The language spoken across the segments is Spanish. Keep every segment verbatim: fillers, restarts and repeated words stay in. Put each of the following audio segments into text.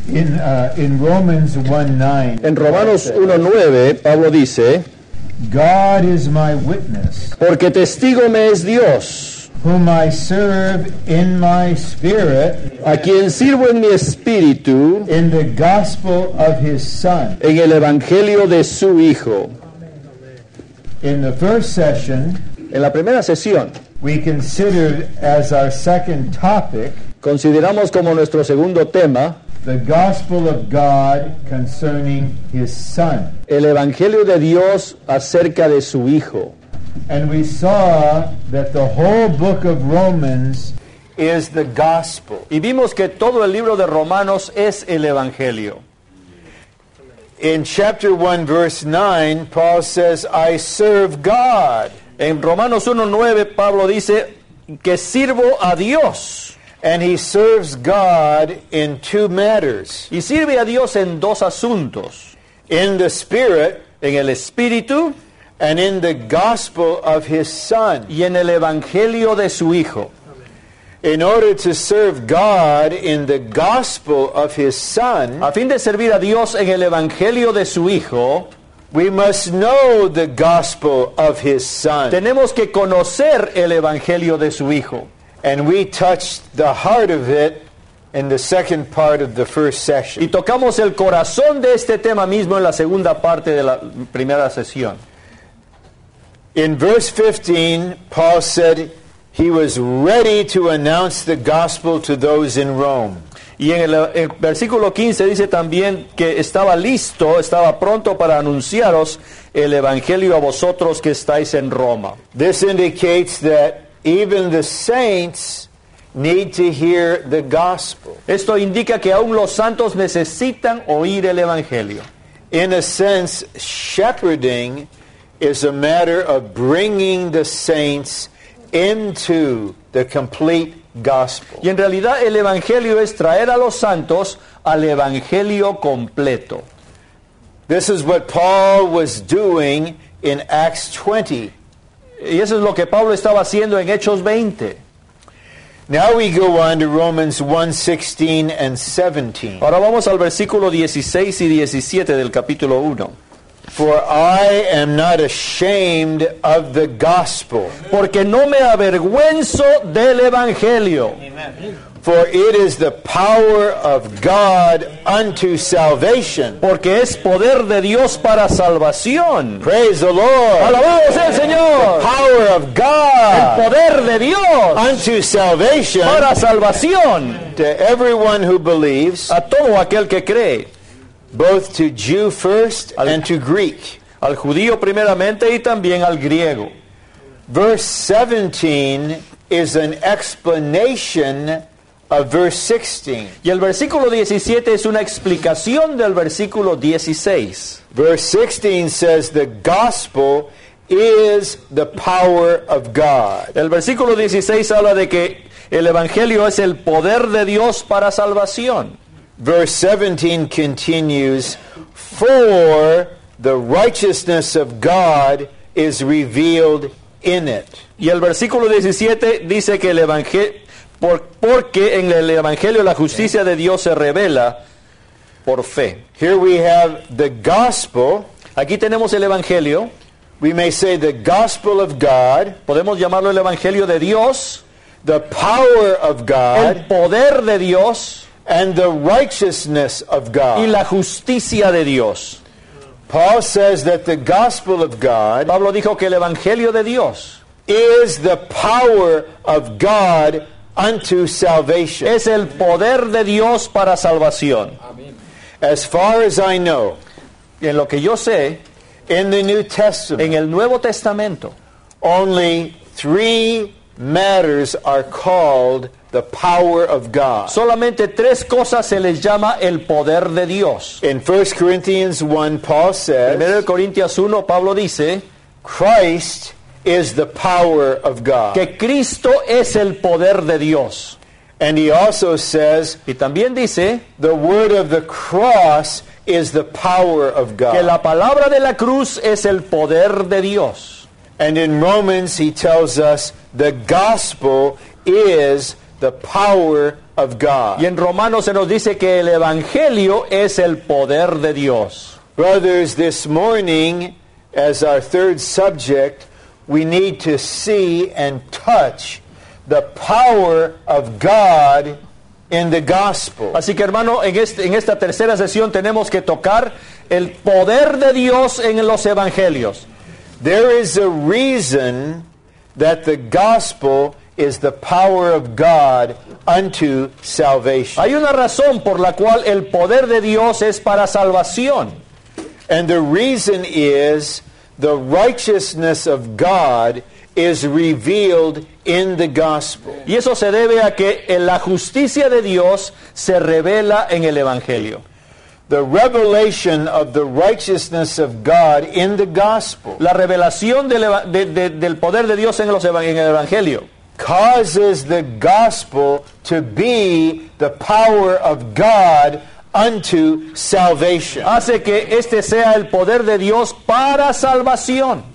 In, uh, in Romans one nine, En Romanos uno nueve, Pablo dice, God is my witness, porque testigo me es Dios, whom I serve in my spirit, a quien sirvo en mi espíritu, in the gospel of his Son. en el evangelio de su Hijo. In the first session, En la primera sesión, we considered as our second topic consideramos como nuestro segundo tema the gospel of God concerning his Son. el evangelio de Dios acerca de su Hijo. And we saw that the whole book of Romans is the gospel. Y vimos que todo el libro de Romanos es el evangelio. In chapter one, verse nine, Paul says, I serve God. En Romanos uno nueve, Pablo dice que sirvo a Dios. And he serves God in two matters. Y sirve a Dios en dos asuntos. In the Spirit En el Espíritu and in the gospel of his Son. y en el evangelio de su Hijo. In order to serve God in the gospel of his Son, A fin de servir a Dios en el evangelio de su Hijo, we must know the gospel of his Son. tenemos que conocer el evangelio de su Hijo. And we touched the heart of it in the second part of the first Y session. tocamos el corazón de este tema mismo en la segunda parte de la primera sesión. In verse fifteen, Paul said he was ready to announce the gospel to those in Rome. Y en el, el versículo quince dice también que estaba listo, estaba pronto para anunciaros el evangelio a vosotros que estáis en Roma. This indicates that even the saints need to hear the gospel. Esto indica que aún los santos necesitan oír el evangelio. In a sense, shepherding is a matter of bringing the saints into the complete gospel. Y en realidad el evangelio es traer a los santos al evangelio completo. This is what Paul was doing in Acts twenty. Y eso es lo que Pablo estaba haciendo en Hechos veinte. Now we go on to Romans one sixteen and seventeen. Ahora vamos al versículo dieciséis y diecisiete del capítulo uno. For I am not ashamed of the gospel, Porque no me avergüenzo del evangelio, for it is the power of God unto salvation. porque es poder de Dios para salvación. Praise the Lord. ¡Alabado sea el Señor! Power of El God poder de Dios unto salvation para salvación to everyone who believes, a todo aquel que cree, both to Jew first and to Greek. al judío primeramente y también al griego. Verse seventeen is an explanation of verse sixteen. Y el versículo diecisiete es una explicación del versículo dieciséis. Verse sixteen says the gospel is the power of God. El versículo dieciséis habla de que el evangelio es el poder de Dios para salvación. Verse seventeen continues, for the righteousness of God is revealed in it. Y el versículo diecisiete dice que el evangelio, por, porque en el evangelio la justicia de Dios se revela por fe. Here we have the gospel. Aquí tenemos el evangelio, We may say the gospel of God, podemos llamarlo el evangelio de Dios, the power of el God, poder de Dios and the righteousness of y God. la justicia de Dios. Paul says that the gospel of God Pablo dijo que el evangelio de Dios is the power of God unto salvation. es el poder de Dios para salvación. As far as I know, Y en lo que yo sé, in the New Testament, en el Nuevo Testamento, only three matters are called the power of God. solamente tres cosas se les llama el poder de Dios. In First Corinthians one, Paul Primero de says, Corintios uno, Pablo dice Christ is the power of God. que Cristo es el poder de Dios. And he also says, Y también dice the word of the cross is the power of que God. la palabra de la cruz es el poder de Dios. And in Romans, he tells us the gospel is the power of God. Y en Romanos se nos dice que el Evangelio es el poder de Dios. Brothers, this morning, as our third subject, we need to see and touch the power of God in the gospel. Así que, hermano, en, este, en esta tercera sesión tenemos que tocar el poder de Dios en los evangelios. There is a reason that the gospel is the power of God unto salvation. Hay una razón por la cual el poder de Dios es para salvación. And the reason is the righteousness of God is revealed in the gospel. Y eso se debe a que la justicia de Dios se revela en el evangelio. The revelation of the righteousness of God in the gospel La revelación del, eva- de- de- del poder de Dios en, los eva- en el evangelio causes the gospel to be the power of God unto salvation. hace que este sea el poder de Dios para salvación.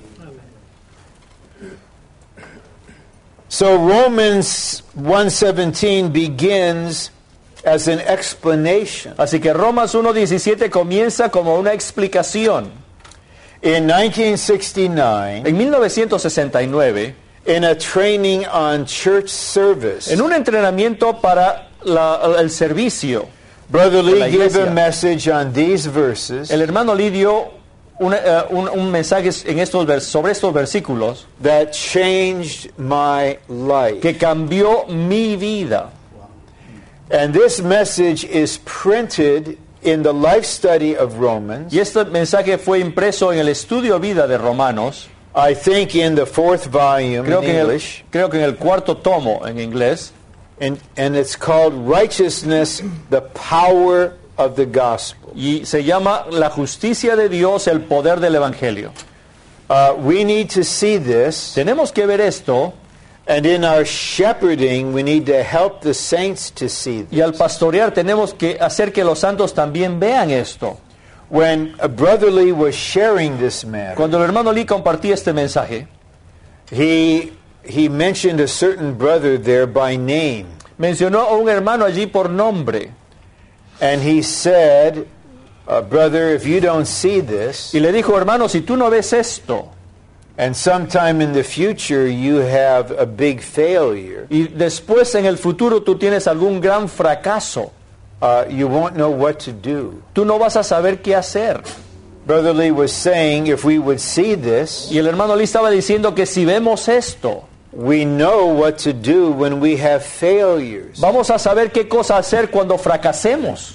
So Romans one seventeen begins as an explanation. Así que Romanos uno diecisiete comienza como una explicación. In nineteen sixty-nine, En mil novecientos sesenta y nueve, in a training on church service, en un entrenamiento para la- el servicio, Brother la Lee gave iglesia. a message on these verses el hermano Lee dio una, eh, un, un mensaje en estos vers- sobre estos versículos that changed my life. que cambió mi vida. And this message is printed in the life study of Romans, Y este mensaje fue impreso en el estudio vida de Romanos, I think in the fourth volume creo in que en, el, English, creo que en el cuarto tomo en inglés, and, and it's called Righteousness, the Power of the Gospel. y se llama La justicia de Dios, el poder del evangelio. Uh, we need to see this, Tenemos que ver esto, and in our shepherding, we need to help the saints to see this. y al pastorear tenemos que hacer que los santos también vean esto. When uh, Brother Lee was sharing this matter, Cuando el hermano Lee compartía este mensaje, he, he mentioned a certain brother there by name. mencionó a un hermano allí por nombre, And he said, uh, brother, if you don't see this, y le dijo: hermano, si tú no ves esto, and sometime in the future you have a big failure, y después en el futuro tú tienes algún gran fracaso, uh, you won't know what to do. tú no vas a saber qué hacer. Brother Lee was saying, if we would see this, Y el hermano Lee estaba diciendo que si vemos esto, we know what to do when we have failures. vamos a saber qué cosa hacer cuando fracasemos.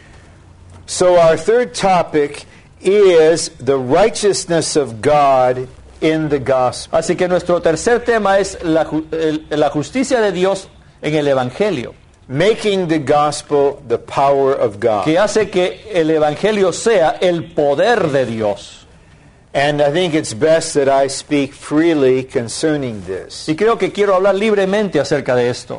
So our third topic is the righteousness of God in the gospel. Así que nuestro tercer tema es la, ju- el- la justicia de Dios en el Evangelio, Making the gospel the power of God. que hace que el Evangelio sea el poder de Dios. And I think it's best that I speak freely concerning this. Y creo que quiero hablar libremente acerca de esto.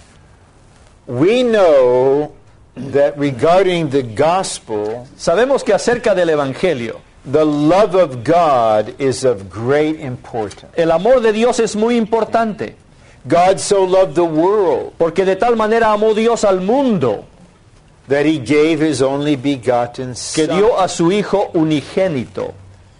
We know that regarding the gospel, Sabemos que acerca del Evangelio, the love of God is of great importance. el amor de Dios es muy importante, God so loved the world porque de tal manera amó Dios al mundo that he gave his only begotten que Son. dio a su Hijo unigénito.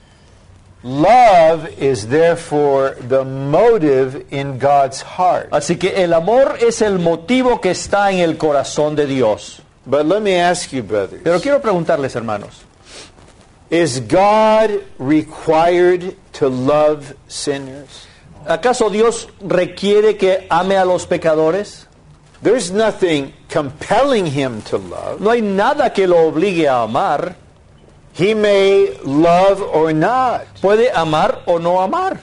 Love is therefore the motive in God's heart. Así que el amor es el motivo que está en el corazón de Dios. But let me ask you, brothers, Pero quiero preguntarles, hermanos, is God required to love sinners? ¿acaso Dios requiere que ame a los pecadores? There's nothing compelling him to love. No hay nada que lo obligue a amar. He may love or not. Puede amar o no amar.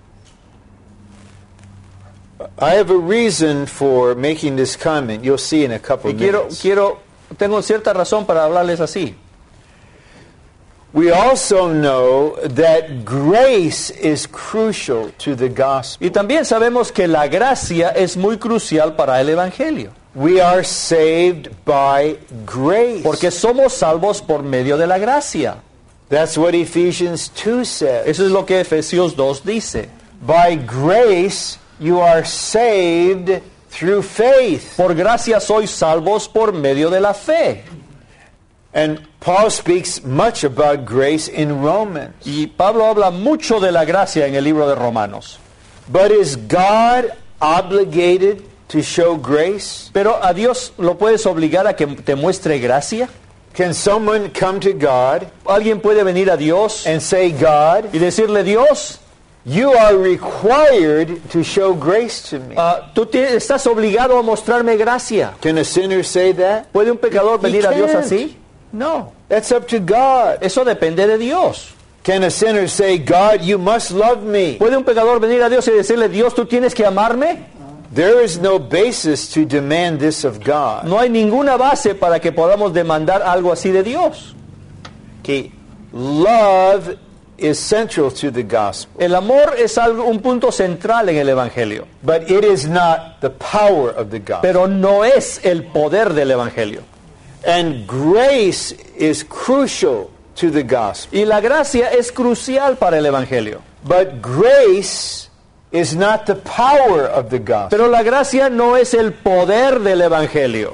I have a reason for making this comment. You'll see in a couple Y of quiero, minutes. quiero, tengo cierta razón para hablarles así. We also know that grace is crucial to the gospel. Y también sabemos que la gracia es muy crucial para el Evangelio. We are saved by grace. Porque somos salvos por medio de la gracia. That's what Ephesians two says. Eso es lo que Efesios dos dice. By grace you are saved through faith. Por gracia sois salvos por medio de la fe. And Paul speaks much about grace in Romans. Y Pablo habla mucho de la gracia en el libro de Romanos. But is God obligated to show grace? Pero a Dios lo puedes obligar a que te muestre gracia. Can someone come to God Alguien puede venir a Dios and say, God, y decirle, Dios, you are required to show grace to me? uh, tú te, estás obligado a mostrarme gracia. Can a sinner say that? ¿Puede un pecador He venir a Dios can't. así? No. That's up to God. Eso depende de Dios. Can a sinner say, God, you must love me? ¿Puede un pecador venir a Dios y decirle, Dios, tú tienes que amarme? There is no basis to demand this of God. No hay ninguna base para que podamos demandar algo así de Dios. Okay. Love is central to the gospel, El amor es algo, un punto central en el Evangelio, but it is not the power of the gospel. pero no es el poder del Evangelio. And grace is crucial to the gospel. Y la gracia es crucial para el Evangelio. But grace is not the power of the gospel. Pero la gracia no es el poder del Evangelio.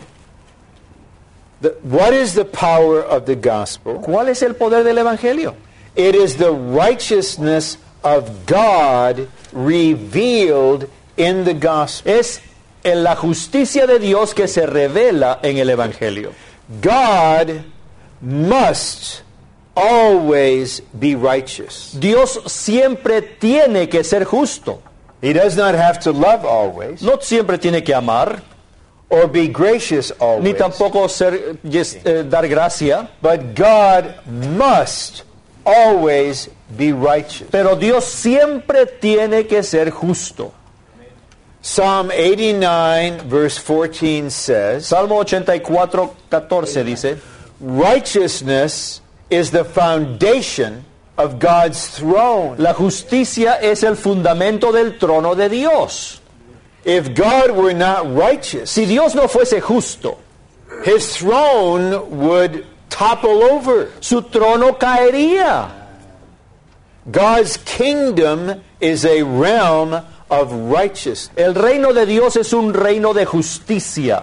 The, what is the power of the gospel? ¿Cuál es el poder del Evangelio? It is the righteousness of God revealed in the gospel. Es en la justicia de Dios que se revela en el Evangelio. God must always be righteous. Dios siempre tiene que ser justo. He does not have to love always No siempre tiene que amar, or be gracious ni always. tampoco ser, yes, eh, dar gracia. But God must always be righteous. Pero Dios siempre tiene que ser justo. Psalm eighty-nine verse fourteen says, Salmo ochenta y cuatro, catorce dice, righteousness is the foundation of God's throne. la justicia es el fundamento del trono de Dios. If God were not righteous, Si Dios no fuese justo, his throne would topple over. su trono caería. God's kingdom is a realm of righteousness. El reino de Dios es un reino de justicia.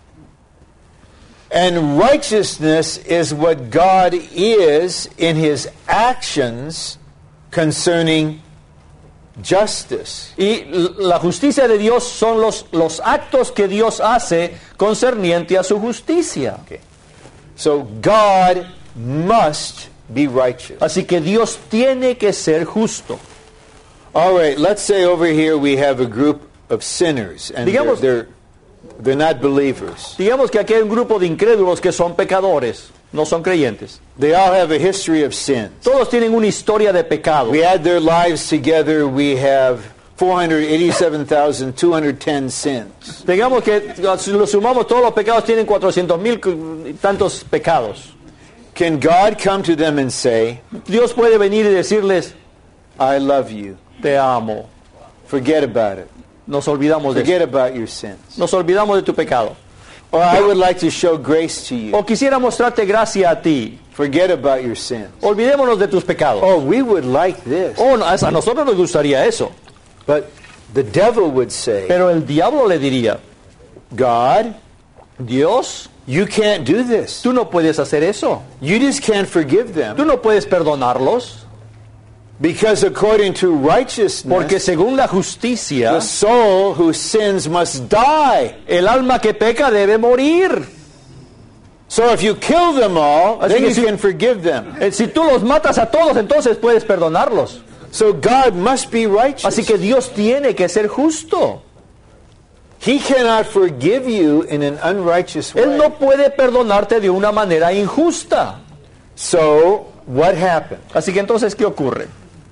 And righteousness is what God is in his actions concerning justice. Y la justicia de Dios son los, los actos que Dios hace concerniente a su justicia. Okay. So God must be righteous. Así que Dios tiene que ser justo. All right, let's say over here we have a group of sinners and they're, Digamos- they're, they're not believers. Digamos que aquí hay un grupo de incrédulos que son pecadores, no son creyentes. They all have a history of sins. Todos tienen una historia de pecado. We add their lives together, we have four hundred eighty-seven thousand two hundred ten sins. Digamos que si lo sumamos, todos los pecados tienen cuatrocientos mil y tantos pecados. Can God come to them and say, Dios puede venir y decirles, I love you. te amo. Forget about it. Nos olvidamos de eso. Forget about your sins. Nos olvidamos de tu pecado. Or I would like to show grace to you. O quisiera mostrarte gracia a ti. Forget about your sins. Olvidémonos de tus pecados. Oh, we would like this. Oh, no, a nosotros nos gustaría eso. But the devil would say, Pero el diablo le diría, God, Dios, you can't do this. tú no puedes hacer eso. You just can't forgive them. Tú no puedes perdonarlos. Because according to righteousness, Porque según la justicia, the soul who sins must die. el alma que peca debe morir. So if you kill them all, Así then que you si- can forgive them. Eh, Si tú los matas a todos, entonces puedes perdonarlos. So God must be righteous. Así que Dios tiene que ser justo. He cannot forgive you in an unrighteous way. Él no puede perdonarte de una manera injusta. So what happened? Así que entonces, ¿qué ocurre?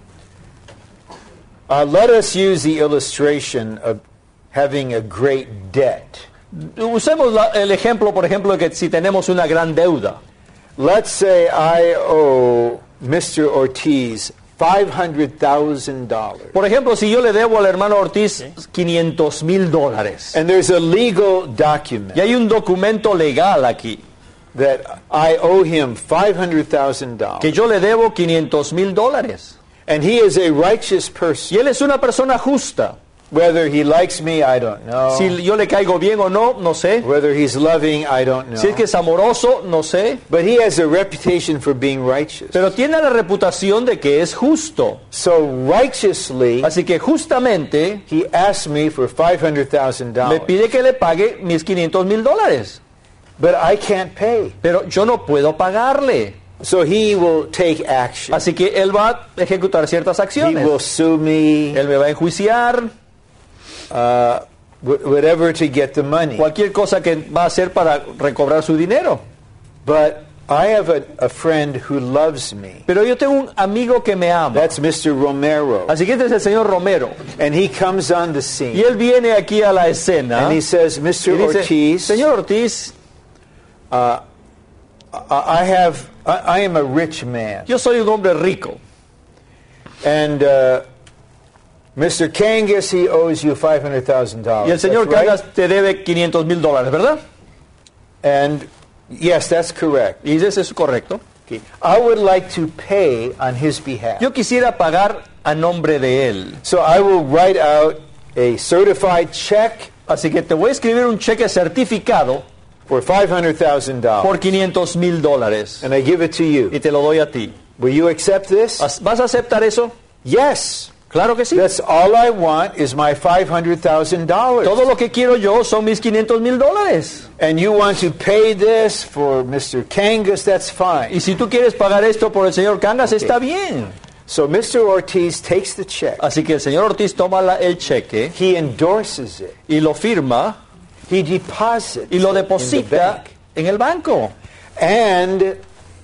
Uh, let us use the illustration of having a great debt. Usemos la- el ejemplo, por ejemplo, de que si tenemos una gran deuda. Let's say I owe Mister Ortiz five hundred thousand dollars. Por ejemplo, si yo le debo al hermano Ortiz quinientos mil dólares. And there's a legal document Y hay un documento legal aquí, that I owe him five hundred thousand dollars. que yo le debo quinientos mil dólares. And he is a righteous person. Y él es una persona justa. Whether he likes me, I don't know. Si yo le caigo bien o no, no sé. Whether he's loving, I don't know. Si es que es amoroso, no sé. But he has a reputation for being righteous. Pero tiene la reputación de que es justo. So righteously, Así que justamente he asked me for five hundred thousand me dollars. pide que le pague mis quinientos mil dólares. But I can't pay. Pero yo no puedo pagarle. So he will take action. Así que él va a ejecutar ciertas He acciones. will sue me, Él me va a enjuiciar. uh, wh- whatever to get the money. Cualquier cosa que va a hacer para recobrar su dinero. But I have a, a friend who loves me. Pero yo tengo un amigo que me ama. That's Mister Romero. Así que este es el señor Romero. And he comes on the Y scene. él viene aquí a la escena. And he says, Y Mister dice, Ortiz, señor Ortiz, I I have, I, I am a rich man. yo soy un hombre rico. And uh, Mister Kangas, he owes you five hundred thousand dollars. Y el señor Cangas te debe quinientos mil dólares, ¿verdad? And yes, that's correct. Y eso es correcto. Okay. I would like to pay on his behalf. Yo quisiera pagar a nombre de él. So I will write out a certified check Así que te voy a escribir un cheque certificado for five hundred thousand dollars. por quinientos mil dólares. And I give it to you. Y te lo doy a ti. Will you accept this? ¿Vas a aceptar eso? Yes. Claro que sí. That's all I want is my five hundred thousand dollars. Todo lo que quiero yo son mis quinientos mil dólares. And you want to pay this for Mister Kangas, that's fine. Y si tú quieres pagar esto por el señor Cangas, está bien. So Mister Ortiz takes the check. Así que el señor Ortiz toma la- el cheque He endorses it. y lo firma He deposits y lo it in the deposita bank. en el banco. And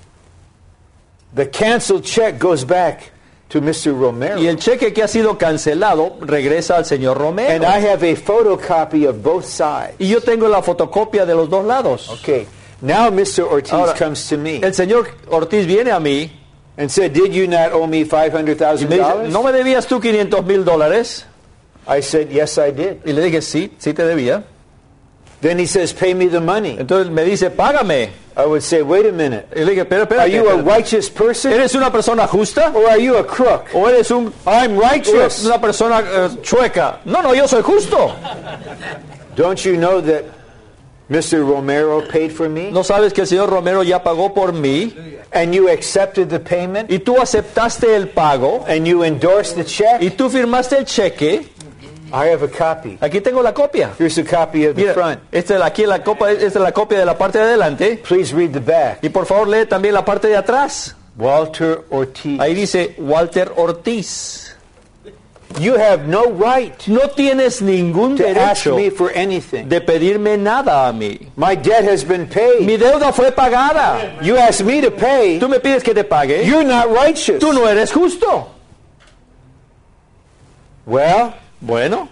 the canceled check goes back to Mister Romero. Y el cheque que ha sido cancelado regresa al señor Romero. And I have a photocopy of both sides. Y yo tengo la fotocopia de los dos lados. Okay. Now Mister Ortiz Ahora, comes to me El señor Ortiz viene a mí and said, "Did you not owe me five hundred y thousand me dice, dollars?" ¿no me debías tú quinientos mil dólares? I said, "Yes, I did." Y le dije, sí, sí te debía. Then he says, "Pay me the money." Entonces me dice, págame. I would say, "Wait a minute. Y le dije, pero Are espérate, you a espérate. righteous person ¿Eres una persona justa? or are you a crook?" ¿O eres un, I'm righteous. una persona eh, chueca? No, no, yo soy justo. Don't you know that Mister Romero paid for me? ¿No sabes que el señor Romero ya pagó por mí? And you accepted the payment? Y tú aceptaste el pago And you endorsed the check? y tú firmaste el cheque. I have a copy. Aquí tengo la copia. Here's a copy of the Mira, front. esta es la- aquí la copa, esta es la copia de la parte de adelante. Please read the back. Y por favor lee también la parte de atrás. Walter Ortiz. Ahí dice Walter Ortiz. You have no right No tienes ningún to ask derecho me for anything. de pedirme nada a mí. My debt has been paid. Mi deuda fue pagada. You ask me to pay. Tú me pides que te pague. You're not righteous. Tú no eres justo. Well, Bueno,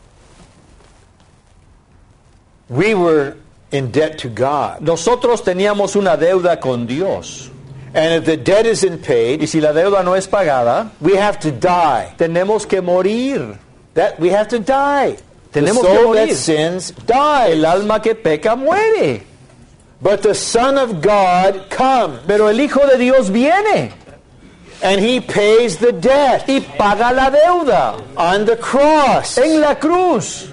we were in debt to God. nosotros teníamos una deuda con Dios. And if the debt isn't Y paid, si la deuda no es pagada, we have to die. tenemos que morir. That we have to die. The Tenemos que soul that morir. sins dies. El alma que peca muere. But the Son of God comes Pero el Hijo de Dios viene and he pays the debt y paga la deuda on the cross. en la cruz.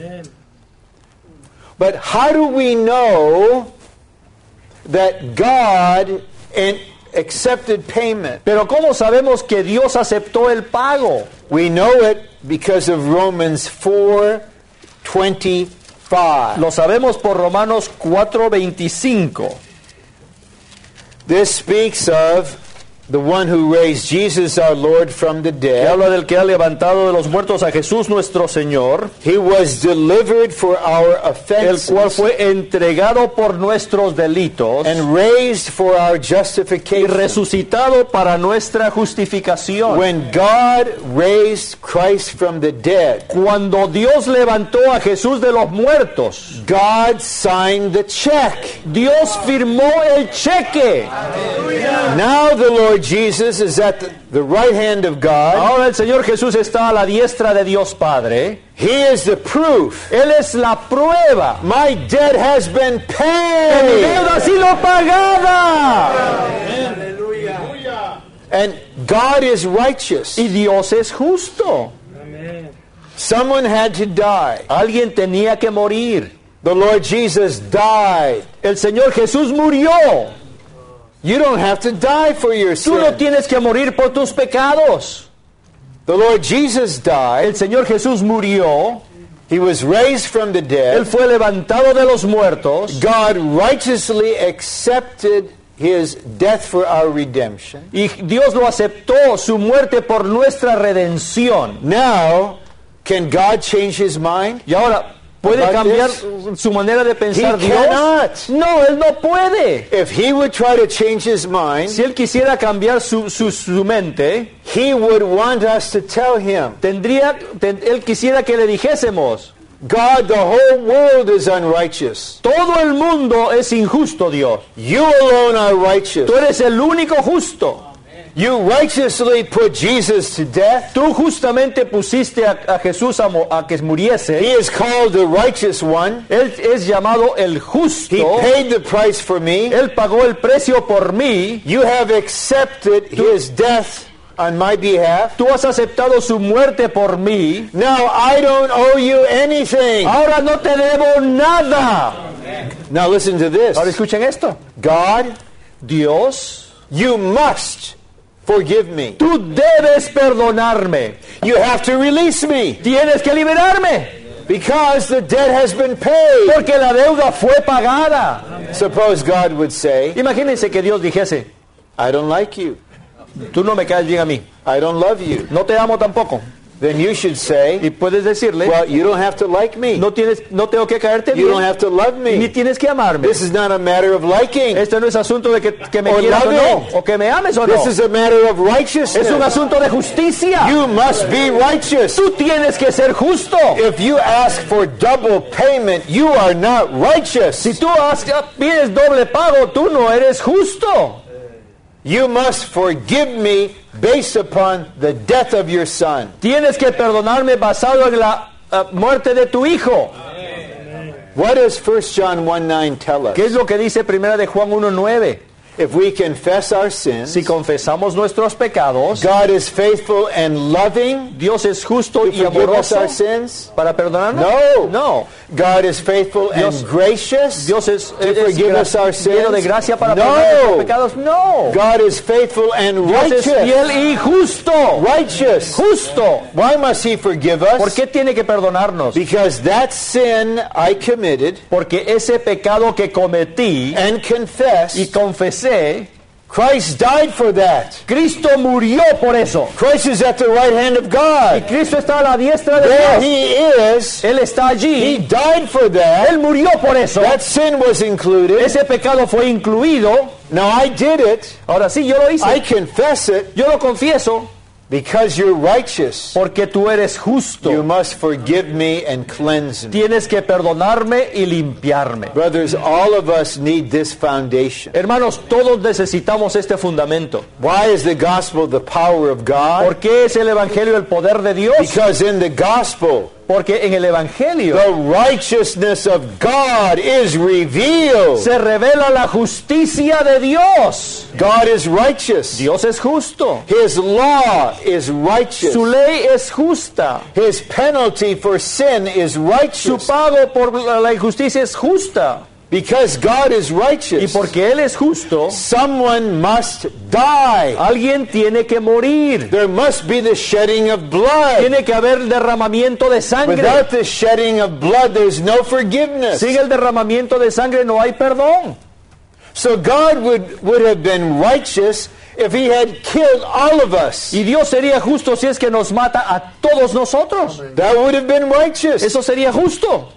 But how do we know that God and accepted payment? Pero ¿cómo sabemos que Dios aceptó el pago? We know it because of Romans four twenty-five. Lo sabemos por Romanos cuatro veinticinco. This speaks of the one who raised Jesus our Lord from the Que dead. habla del que ha levantado de los muertos a Jesús nuestro Señor, He was delivered for our el offenses cual fue entregado por nuestros delitos and raised for our y justification. resucitado para nuestra justificación. When God raised Christ from the dead, Cuando Dios levantó a Jesús de los muertos, God signed the check. Dios firmó el cheque. Now the Lord Jesus is at the, the right hand of God. Ahora el Señor Jesús está a la diestra de Dios Padre. He is the proof. Él es la prueba. My debt has been Mi paid. deuda ha sido pagada. And God is righteous. Y Dios es justo. Someone had to die. Alguien tenía que morir. The Lord Jesus died. El Señor Jesús murió. You don't have to die for your Tú no sin. tienes que morir por tus pecados. The Lord Jesus died. El Señor Jesús murió. He was raised from the Él dead. fue levantado de los muertos. God righteously accepted his death for our redemption. Y Dios lo aceptó, su muerte por nuestra redención. Now, can God change his mind? Y ahora, ¿puede About cambiar this? su manera de pensar He Dios? cannot. No, Él no puede. If he would try to change his mind, Si Él quisiera cambiar su, su, su mente, he would want us to tell him, tendría, ten- Él quisiera que le dijésemos, God, the whole world is unrighteous. todo el mundo es injusto, Dios. You alone are righteous. Tú eres el único justo. You righteously put Jesus to death. Tú justamente pusiste a, a Jesús a, mo- a que He muriese. is called the righteous one. Él es llamado el He justo. paid the price for me. Él pagó el precio por mí. You have accepted his death on my behalf. Tú has aceptado su muerte por mí. Now I don't owe you anything. Ahora no te debo nada. Now listen to this. Ahora escuchen esto. God, Dios, you must forgive me. tú debes perdonarme. You have to release me Tienes que liberarme. because the debt has been paid. Porque la deuda fue pagada. Suppose God would say, Imagínense que Dios dijese, I don't like you. tú no me caes bien a mí. I don't love you. No te amo tampoco. Then you should say, Y puedes decirle, well, you don't have to like me. no, tienes, no tengo que caerte You don't bien. have to love Ni me. tienes que amarme. This is not a matter of liking. Este no es asunto de que, que me Or quieras o loving. no. O que me ames o no. This is a matter of Es un righteousness. asunto de justicia. You must be righteous. Tú tienes que ser justo. If you ask for double payment, you are not righteous. Si tú has- pides doble pago, tú no eres justo. You must forgive me based upon the death of your son. Tienes que perdonarme basado en la uh, muerte de tu hijo. What does First John one nine tell us? ¿Qué es lo que dice primera de Juan uno nueve? If we confess our sins, Si confesamos nuestros pecados, God is faithful and loving Dios es justo to y forgive us amoroso our sins. para perdonarnos. No. No. God is faithful Dios- and gracious Dios es, to es forgive gra- us our lleno de sins. gracia para perdonar nuestros No. pecados. No. God is faithful and Dios es righteous. fiel y justo. Righteous. Justo. Why must he forgive us? ¿Por qué tiene que perdonarnos? Because that sin I committed Porque ese pecado que cometí and confessed, y confesé, Christ died for that. Cristo murió por eso. Christ is at the right hand of God. Cristo está a la diestra de There Dios. he is. Él está He allí. died for that. Él murió por eso. That sin was included. Ese pecado fue incluido. Now I did it. Ahora sí, yo lo hice. I confess it Yo lo confieso because you're righteous. porque tú eres You justo. must forgive me and cleanse me. Tienes que perdonarme y limpiarme. Brothers, all of us need this foundation. Hermanos, todos necesitamos este fundamento. Why is the gospel the power of God? ¿Por qué es el Evangelio el poder de Dios? Because in the gospel, Porque en el Evangelio the righteousness of God is revealed. se revela la justicia de Dios. God is righteous. Dios es justo. His law is righteous. Su ley es justa. His penalty for sin is Su righteous. pago por la injusticia es justa. Because God is Y righteous, porque Él es justo, someone must die. alguien tiene que morir. There must be the shedding of blood. Tiene que haber derramamiento de sangre. Without the shedding of blood, there's no forgiveness. Sin el derramamiento de sangre no hay perdón. So God would, would have been righteous if he had killed all of us. Y Dios sería justo si es que nos mata a todos nosotros. That would have been righteous. Eso sería justo.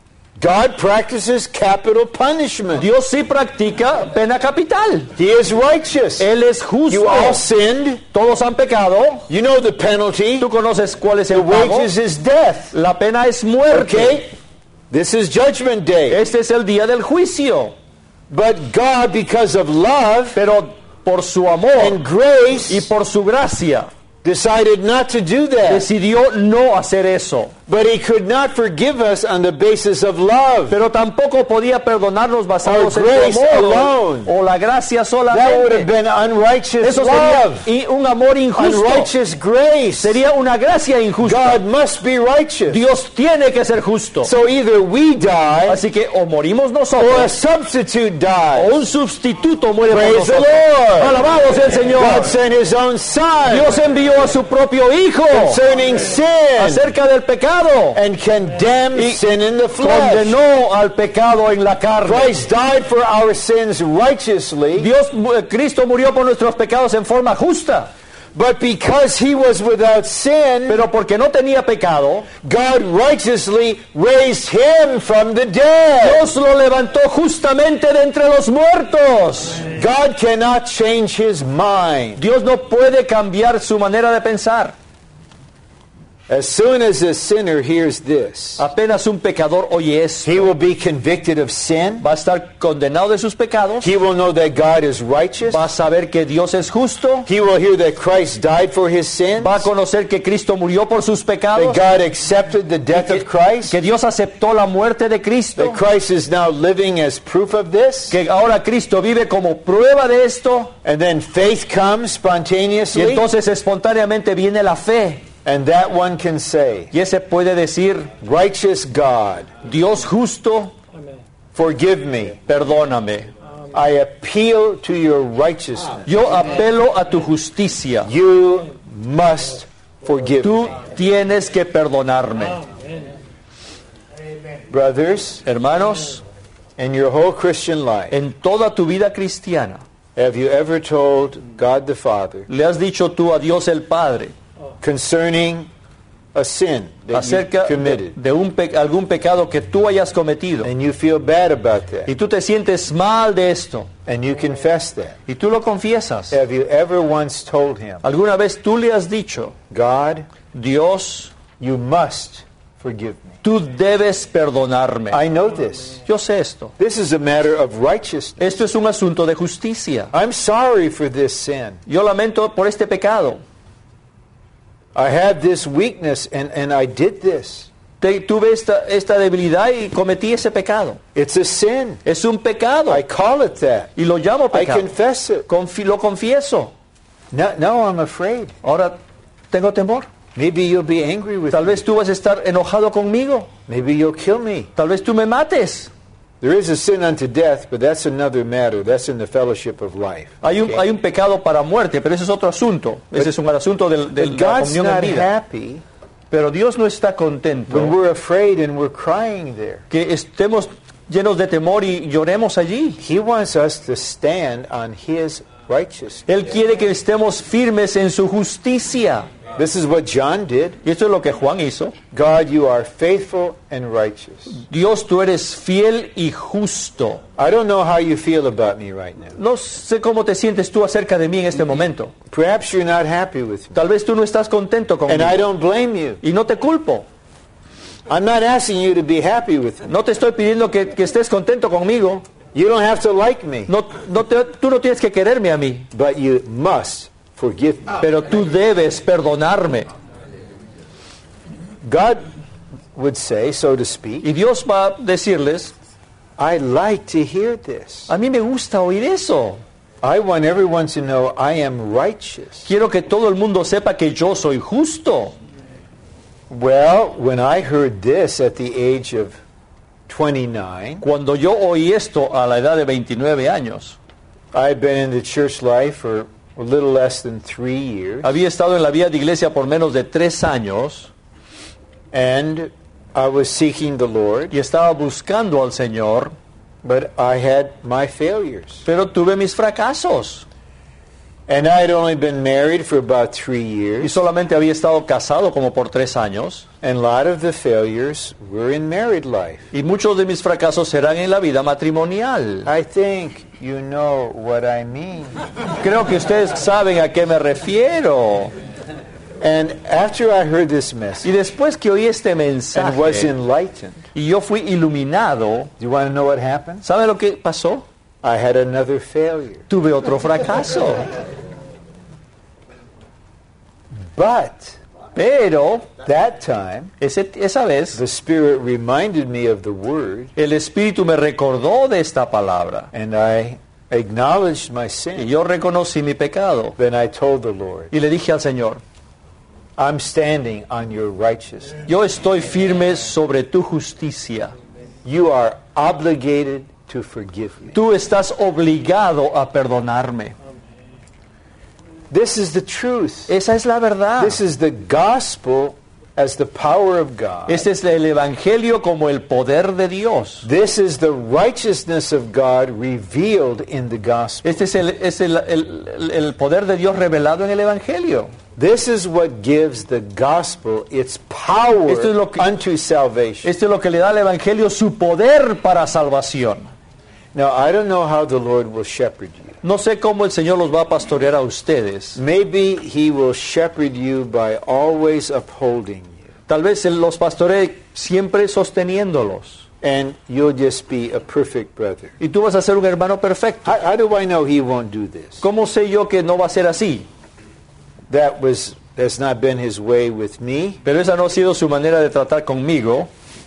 God practices capital punishment. Dios sí practica pena capital. He is righteous. Él es You all justo. sinned. Todos han pecado. You know the penalty. Tú conoces cuál es The el pago. wages is death. La pena es muerte. Okay? This is judgment day. Este es el día del juicio. But God, because of love Pero por su amor and grace, y por su gracia, decided not to do that. decidió no hacer eso. But he could not forgive us on the basis of love. Pero tampoco podía perdonarnos basados Or en grace su amor alone. o la gracia That would have solamente. been unrighteous Eso sería love. y un amor injusto. Unrighteous grace. Sería una gracia injusta. God must be righteous. Dios tiene que ser justo. So either we die Así que o morimos or a nosotros substitute o dies. un sustituto muere por Praise the nosotros. Lord. Alabado sea el Señor. God sent his own son Dios envió a su propio Hijo concerning sin acerca del pecado. and condemned Y sin in the flesh. condenó al pecado en la carne. Christ died for our sins righteously, Dios, Cristo murió por nuestros pecados en forma justa, but because he was without sin, pero porque no tenía pecado, God righteously raised him from the dead. Dios lo levantó justamente de entre los muertos. God cannot change his mind. Dios no puede cambiar su manera de pensar. As soon as a sinner hears this, Apenas un pecador oye eso, he will be convicted of sin. va a estar condenado de sus pecados, He will know that God is righteous. va a saber que Dios es justo, He will hear that Christ died for his sins, va a conocer que Cristo murió por sus that pecados, God accepted the death of Christ, que Dios aceptó la muerte de Cristo, that Christ is now living as proof of this, que ahora Cristo vive como prueba de esto, and then faith comes y spontaneously, entonces espontáneamente viene la fe. and that one can say, Y ese puede decir, righteous God, Dios justo, forgive me. perdóname. I appeal to your righteousness. Yo apelo a tu justicia. You must forgive Tú me. tienes que perdonarme. Brothers, Hermanos, in your whole Christian life, en toda tu vida cristiana, have you ever told God the Father le has dicho tú a Dios el Padre concerning a sin that you acerca de, committed, de un pe- algún pecado que tú hayas cometido and you feel bad about y that, tú te sientes mal de esto and you confess that? y tú lo confiesas? Have you ever once told him, ¿Alguna vez tú le has dicho, God, Dios, you must forgive me? tú debes perdonarme? I know this. Yo sé esto. This is a matter of righteousness. Esto es un asunto de justicia. I'm sorry for this sin. Yo lamento por este pecado. I had this weakness and, and I did this. Te- tuve esta, esta debilidad y cometí ese pecado. It's a sin. Es un pecado. I call it that. Y lo llamo I pecado. confess it. Confi- lo confieso. Now, now I'm afraid. Ahora tengo temor. Maybe you'll be angry with Tal me. vez tú vas a estar enojado conmigo. Maybe you'll kill me. Tal vez tú me mates. There is a sin unto death, but that's another matter. That's in the fellowship of life. Hay un, Okay? hay un pecado para muerte, pero ese es otro asunto. Ese es un asunto del- de, But la God's comunión en not vida. happy Pero Dios no está contento when we're afraid and we're crying there. que estemos llenos de temor y lloremos allí. He wants us to stand on His righteousness. Él quiere que estemos firmes en su justicia. This is what John did. Y esto es lo que Juan hizo. God, you are faithful and righteous. Dios, tú eres fiel y justo. I don't know how you feel about me right now. No sé cómo te sientes tú acerca de mí en este momento. Perhaps you're not happy with me. Tal vez tú no estás contento And I conmigo. don't blame you. Y no te culpo. I'm not asking you to be happy with me. No te estoy pidiendo que, que estés contento conmigo. You don't have to like me. No, no te- tú no tienes que quererme a mí. But you must forgive me. Pero tú debes perdonarme. God would say, so to speak, Y Dios va a decirles, I like to hear this. a mí me gusta oír eso. I want everyone to know I am righteous. Quiero que todo el mundo sepa que yo soy justo. Well, when I heard this at the age of twenty-nine, Cuando yo oí esto a la edad de veintinueve años, I'd been in the church life for a little less than three years, había estado en la vida de iglesia por menos de tres años and I was seeking the Lord, y estaba buscando al Señor, but I had my failures. pero tuve mis fracasos. And I had only been married for about three Y years, solamente había estado casado como por tres años. and a lot of the failures were in married life. Y muchos de mis fracasos serán en la vida matrimonial. I think you know what I mean. Creo que ustedes saben a qué me refiero. And after I heard this Y message después que oí este and was mensaje enlightened, y yo fui iluminado, do you want to know what happened? ¿sabe lo que pasó? I had another failure. Tuve otro fracaso. But Pero that time, ese, esa vez the Spirit reminded me of the Word, el Espíritu me recordó de esta palabra. and I acknowledged my Y sin. yo reconocí mi pecado. Then I told the Lord, Y le dije al Señor, I'm standing on your righteousness. yo estoy firme sobre tu justicia. You are obligated to forgive me. Tú estás obligado a perdonarme. This is the truth. Esa es la verdad. This is the gospel as the power of God. Este es el Evangelio como el poder de Dios. This is the righteousness of God revealed in the gospel. Este es el, es el, el, el poder de Dios revelado en el Evangelio. This is what gives the gospel its power Esto es lo que- unto salvation. Esto es lo que le da al Evangelio su poder para salvación. Now, I don't know how the Lord will shepherd you. No sé cómo el Señor los va a pastorear a ustedes. Maybe He will shepherd you by always upholding you. Tal vez Él los pastoree siempre sosteniéndolos. And you'll just be a perfect brother. Y tú vas a ser un hermano perfecto. How, how do I know He won't do this? ¿Cómo sé yo que no va a ser así? That was that's not been His way with me. Pero esa no ha sido su manera de tratar conmigo.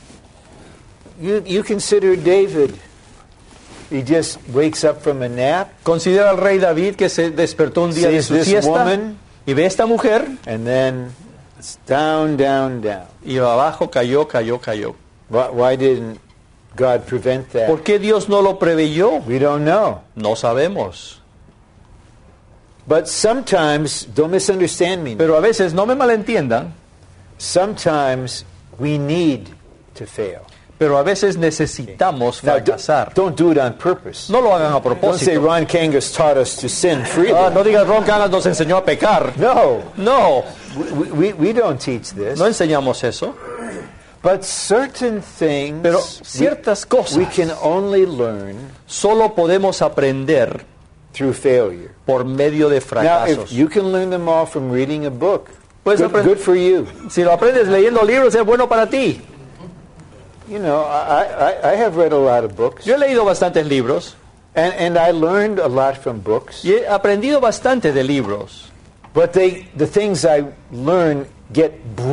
You, you consider David. He just wakes up from a nap, Considera al rey David que se despertó un día de sees su this siesta woman, y ve a esta mujer and then it's down, down, down. y abajo cayó, cayó, cayó. Why, why didn't God prevent that? ¿Por qué Dios no lo preveyó? We don't know. No sabemos. But sometimes, don't misunderstand me, Pero a veces, no me malentiendan, sometimes we need to fail. pero a veces necesitamos Now, fracasar. don't, don't do it on purpose. No lo hagan a Don't say propósito. Ron Kangas taught us to sin freely. Ah, no digas Ron Cangas nos enseñó a pecar. No, No, we, we, we don't teach this. no enseñamos eso. But certain things Pero we, ciertas cosas we can only learn solo podemos aprender through failure. por medio de Now, if fracasos. you can learn them all from reading a book, Puedes good, aprend- good for you. Si lo aprendes leyendo libros es bueno para ti. You know, I, I, I have read a lot of books, Yo he leído bastantes libros and, and I learned a lot from books. y he aprendido bastante de libros. But they, the things I learn get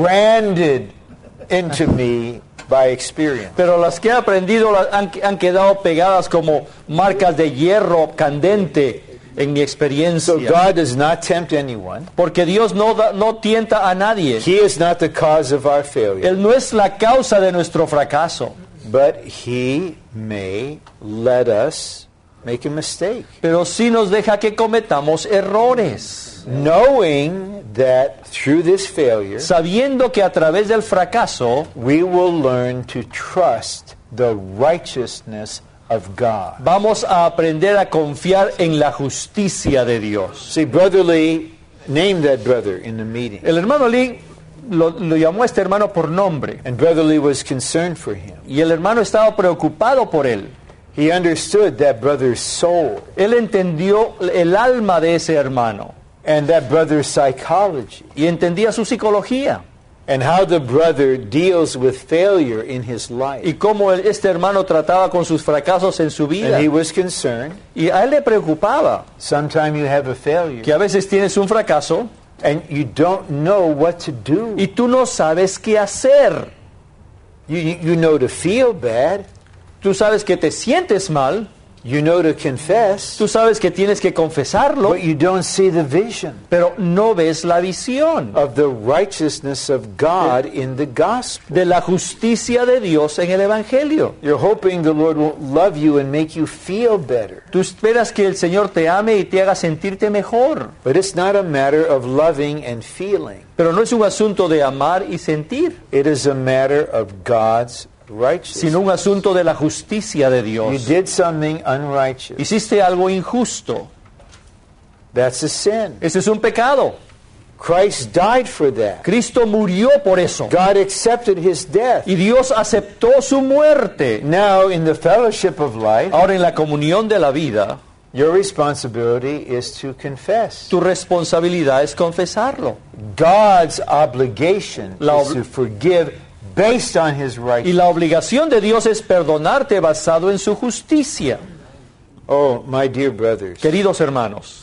branded into me by experience. Pero las que he aprendido las han, han quedado pegadas como marcas de hierro candente en mi So experiencia. God does not tempt anyone. Porque Dios no, da- no tienta a nadie. He is not the cause of our failure. Él no es la causa de nuestro fracaso. But He may let us make a mistake, Pero sí nos deja que cometamos errores. knowing that through this failure, Sabiendo que a través del fracaso we will learn to trust the righteousness of God. vamos a aprender a confiar en la justicia de Dios. See, Brother Lee, name that brother in the meeting. El hermano Lee lo, lo llamó a este hermano por nombre. And Brother Lee was concerned for him. Y el hermano estaba preocupado por él. He understood that brother's soul Él entendió el alma de ese hermano and that brother's psychology y entendía su psicología and how the brother deals with failure in his life. y cómo el- este hermano trataba con sus fracasos en su vida. And he was concerned. Y a él le preocupaba Sometime you have a failure que a veces tienes un fracaso and you don't know what to do. y tú no sabes qué hacer. You, you, you know to feel bad. Tú sabes que te sientes mal, You know to confess. tú sabes que tienes que confesarlo, But you don't see the vision pero no ves la visión of the righteousness of God in the gospel. de la justicia de Dios en el Evangelio. You're hoping the Lord will love you and make you feel better. Tú esperas que el Señor te ame y te haga sentirte mejor, But it's not a matter of loving and feeling. pero no es un asunto de amar y sentir, It is a matter of God's righteousness. sino un asunto de la justicia de You Dios. did something unrighteous. Hiciste algo injusto. That's a sin. Ese es un pecado. Christ died for that. Cristo murió por eso. God accepted his death. Y Dios aceptó su muerte. Now, in the fellowship of life, Ahora en la comunión de la vida, your responsibility is to confess. tu responsabilidad es confesarlo. God's obligation La is ob- to forgive based on his Y righteousness. la obligación de Dios es perdonarte basado en su justicia. Oh, my dear brothers, Queridos hermanos,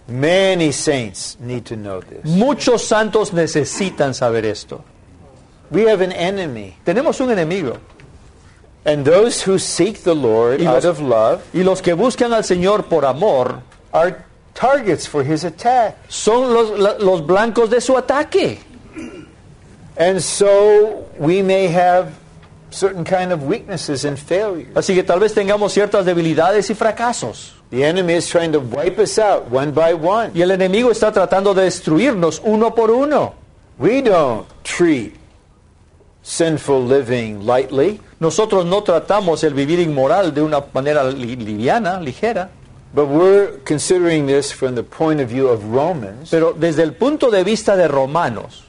Many saints need to know this. Muchos santos necesitan saber esto. We have an enemy. Tenemos un enemigo. And those who seek the Lord Y out los, of love y los que buscan al Señor por amor are targets for his attack. son los, la- los blancos de su ataque. And so we may have certain kind of weaknesses and failures. Así que tal vez tengamos ciertas debilidades y fracasos. The enemy is trying to wipe us out one by one. Y el enemigo está tratando de destruirnos uno por uno. We don't treat sinful living lightly, Nosotros no tratamos el vivir inmoral de una manera li- liviana, ligera. but we're considering this from the point of view of Romans. Pero desde el punto de vista de Romanos,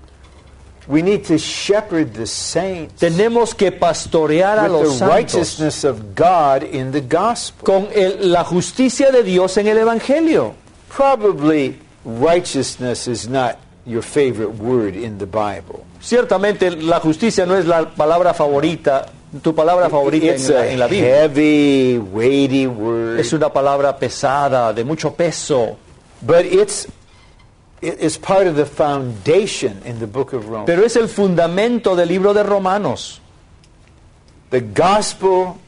We need to shepherd the saints tenemos que pastorear a with los the santos righteousness of God in the gospel. con el- la justicia de Dios en el Evangelio. Probably righteousness is not your favorite word in the Bible. Ciertamente la justicia no es la palabra favorita, tu palabra favorita It's en la, a en la Biblia. heavy, weighty word, Es una palabra pesada, de mucho peso, but it's it is part of the foundation in the book of Romans. pero es el fundamento del libro de Romanos. The gospel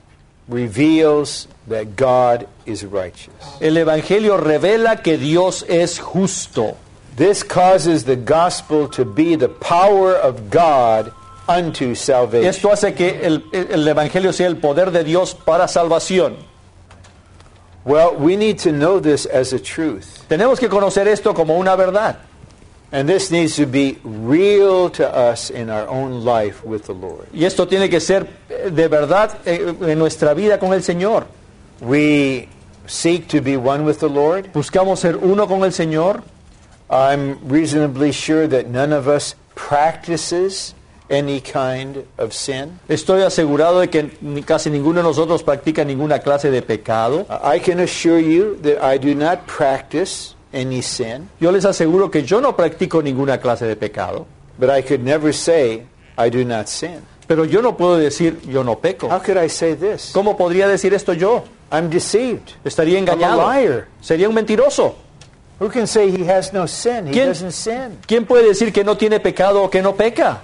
reveals that God is righteous. El Evangelio revela que Dios es justo. This causes the gospel to be the power of God unto salvation. Esto hace que el, el Evangelio sea el poder de Dios para salvación. Well, we need to know this as a truth. Tenemos que conocer esto como una verdad. And this needs to be real to us in our own life with the Lord. Y esto tiene que ser eh, de verdad eh, en nuestra vida con el Señor. We seek to be one with the Lord. Buscamos ser uno con el Señor. I'm reasonably sure that none of us practices any kind of sin. Estoy asegurado de que ni- casi ninguno de nosotros practica ninguna clase de pecado. I can assure you that I do not practice any sin, Yo les aseguro que yo no practico ninguna clase de pecado. but I could never say I do not sin. Pero yo no puedo decir yo no peco. How could I say this? ¿Cómo podría decir esto yo? I'm deceived. Estaría engañado. I'm a liar. Sería un mentiroso. Who can say he has no sin? He ¿Quién, doesn't sin. ¿Quién puede decir que no tiene pecado o que no peca?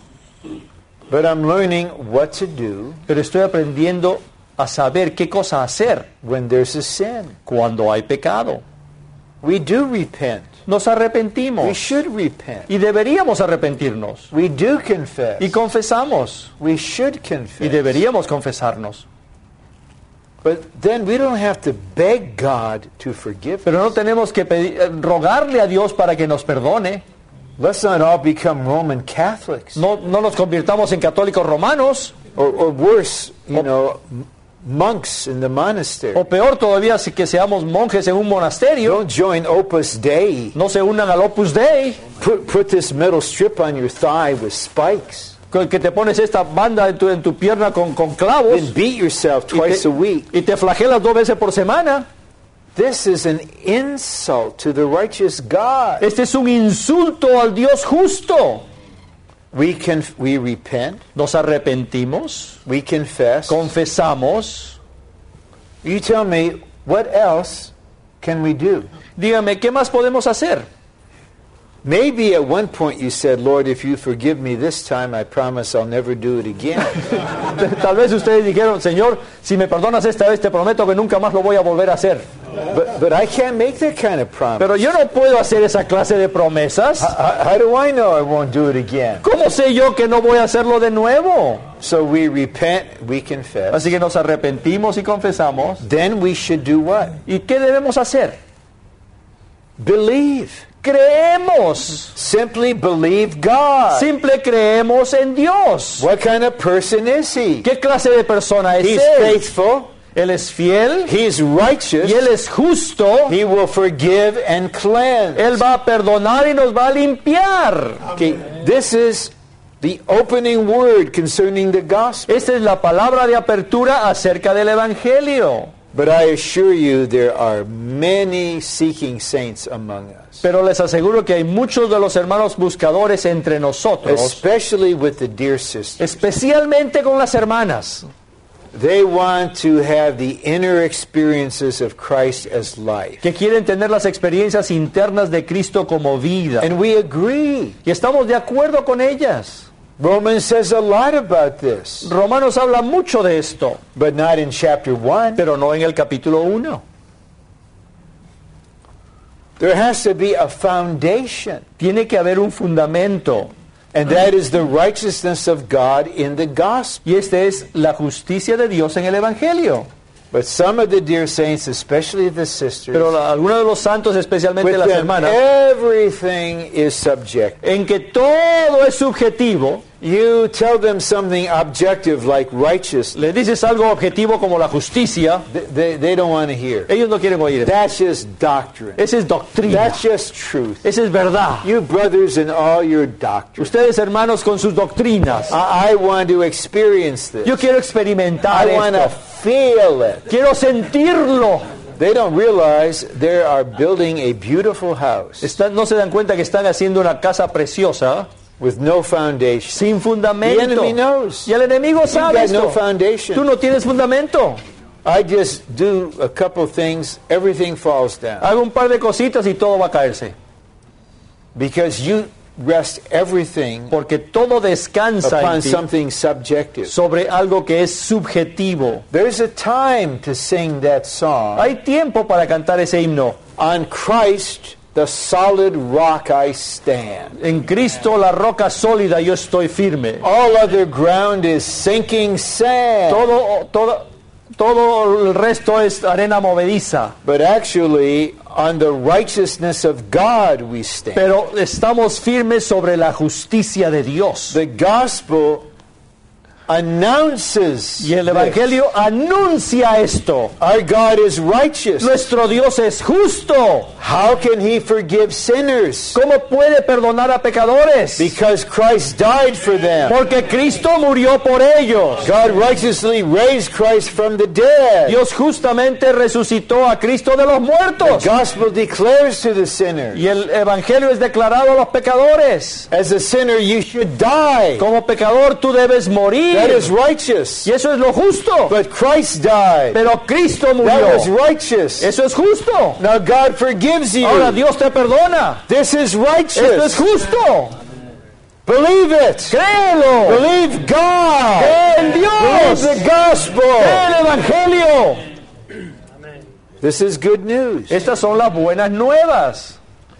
But I'm learning what to do Pero estoy aprendiendo a saber qué cosa hacer when there's a sin. cuando hay pecado. We do repent. Nos We arrepentimos should repent. y deberíamos arrepentirnos. We do confess. Y confesamos We should y confess. deberíamos confesarnos. But then we don't have to beg God to forgive Pero no us. tenemos que pedir- eh, rogarle a Dios para que nos perdone. Let's not all become Roman Catholics. No, no nos convirtamos en católicos romanos, Or, or worse, you know, m- monks in the monastery. o peor todavía, si que seamos monjes en un monasterio. Don't join Opus Dei. No se unan al Opus Dei, Put, put this metal strip on your thigh with spikes. con que te pones esta banda en tu, en tu pierna con, con clavos Then beat yourself y twice te, a week. y te flagelas dos veces por semana. This is an insult to the righteous God. Este es un insulto al Dios justo. We can we repent, Nos arrepentimos, we confess. confesamos. You tell me, what else can we do? Dígame, ¿qué más podemos hacer? Maybe at one point you said, Lord, if you forgive me this time, I promise I'll never do it again. Tal vez ustedes dijeron, Señor, si me perdonas esta vez, te prometo que nunca más lo voy a volver a hacer. But, but I can't make that kind of promise. Pero yo no puedo hacer esa clase de promesas. How, how do I know I won't do it again? ¿Cómo sé yo que no voy a hacerlo de nuevo? So we repent, we confess. Así que nos arrepentimos y confesamos. Then we should do what? ¿Y qué debemos hacer? Believe. Creemos. Simply believe God. Simple creemos en Dios. What kind of person is he? ¿Qué clase de persona es He's Él? faithful. Él es fiel He's righteous. y Él es justo. He will forgive and cleanse. Él va a perdonar y nos va a limpiar. Okay, this is the opening word concerning the gospel. Esta es la palabra de apertura acerca del Evangelio. But I assure you there are many seeking saints among us, Pero les aseguro que hay muchos de los hermanos buscadores entre nosotros, especially with the dear sister. especialmente con las hermanas. They want to have the inner experiences of Christ as life. que quieren tener las experiencias internas de Cristo como vida. And we agree. Y estamos de acuerdo con ellas. Romans says a lot about this, Romanos habla mucho de esto, but not in chapter one. pero no en el capítulo uno. There has to be a foundation, Tiene que haber un fundamento. and that is the righteousness of God in the gospel. Y esta es la justicia de Dios en el Evangelio. But some of the dear saints, especially the sisters, Pero la- algunos de los santos, especialmente with las them hermanas, everything is subjective. en que todo es subjetivo, You tell them something objective like righteousness, le dices algo objetivo como la justicia, th- they, they don't want to hear. ellos no quieren oír eso. That's just doctrine. Esa es doctrina, That's just truth. esa es verdad. You brothers in all your doctrine. Ustedes, hermanos, con sus doctrinas, I, I want to experience this. yo quiero experimentar I want to esto, feel it. quiero sentirlo. They don't realize they are building a beautiful house Están- no se dan cuenta que están haciendo una casa preciosa with no foundation. sin The fundamento. enemy knows. Y el enemigo You've sabe got esto. no foundation. Tú no tienes fundamento. I just do a couple things, everything falls down. Hago un par de cositas y todo va a caerse. Because you rest everything Porque todo descansa upon en ti something subjective. sobre algo que es subjetivo. There's a time to sing that song. Hay tiempo para cantar ese himno. On Christ, the solid rock I stand. En Cristo, la roca sólida, yo estoy firme. All other ground is sinking sand. Todo, todo, todo el resto es arena movediza. But actually, on the righteousness of God we stand. Pero estamos firmes sobre la justicia de Dios. The gospel announces Y el this. Evangelio anuncia esto. Our God is righteous. Nuestro Dios es justo. How can he forgive sinners? ¿Cómo puede perdonar a pecadores? Because Christ died for them. Porque Cristo murió por ellos. God righteously raised Christ from the dead. Dios justamente resucitó a Cristo de los muertos. The gospel declares to the sinner, Y el Evangelio es declarado a los pecadores. as a sinner you should die. Como pecador tú debes morir. That is righteous. Y eso es lo justo. But Christ died. Pero Cristo That was murió. righteous. Eso es justo. Now God forgives you. Ahora Dios te perdona. This is Esto es righteous. justo. Believe it. Créelo. Believe God. Cree en Dios. Believe the gospel. Cree el Evangelio. This is good news. Estas son las buenas nuevas.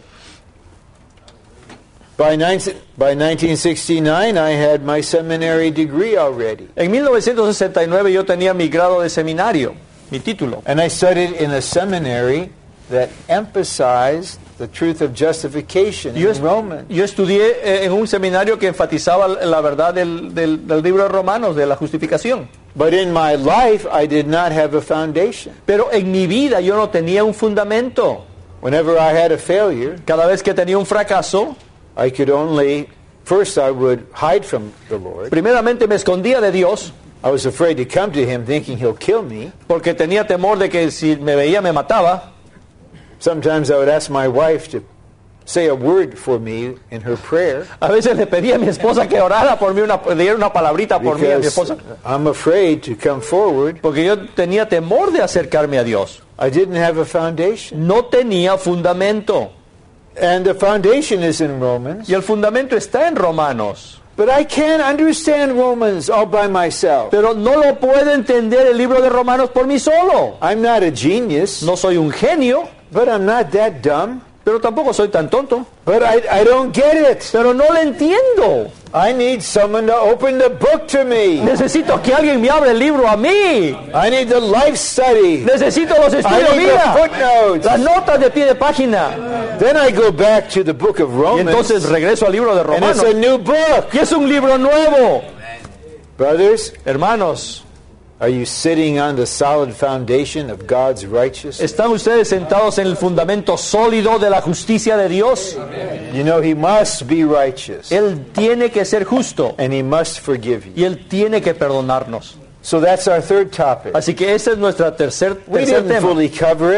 By, nineteen, by nineteen sixty-nine, I had my seminary degree already. En mil novecientos sesenta y nueve yo tenía mi grado de seminario, mi título. And I studied in a seminary that emphasized the truth of justification Yo, in Romans. yo estudié eh, en un seminario que enfatizaba la verdad del, del, del libro de Romanos, de la justificación. But in my life, I did not have a foundation. Pero en mi vida yo no tenía un fundamento. Whenever I had a failure, Cada vez que tenía un fracaso, I could only, first I would hide from the Lord. primeramente me escondía de Dios, I was afraid to come to him thinking he'll kill me. porque tenía temor de que si me veía me mataba. Sometimes I would ask my wife to say a word for me in her prayer A veces le pedía a mi esposa que orara por mí, una, le diera una palabrita por mí a mi because esposa, I'm afraid to come forward. porque yo tenía temor de acercarme a Dios. I didn't have a foundation. No tenía fundamento. And the foundation is in Romans. Y el fundamento está en Romanos. But I can't understand Romans all by myself. Pero no lo puedo entender el libro de Romanos por mí solo. I'm not a genius, No soy un genio, but I'm not that dumb. pero tampoco soy tan tonto. But I, I don't get it. Pero no lo entiendo. I need someone to open the book to me. Necesito que alguien me abra el libro a mí. I need the life study. Necesito los I estudios need the vida. footnotes. Las notas de pie de página. Then I go back to the book of Y Romans, entonces regreso al libro de and it's Romanos. a new book. Y es un libro nuevo. Brothers, Hermanos, are you sitting on the solid foundation of God's righteousness? ¿están ustedes sentados en el fundamento sólido de la justicia de Dios? You know He must be righteous, Él tiene que ser justo and He must forgive you. y Él tiene que perdonarnos. So that's our third topic. Así que ese es nuestro tercer, We tercer didn't tema. fully cover it,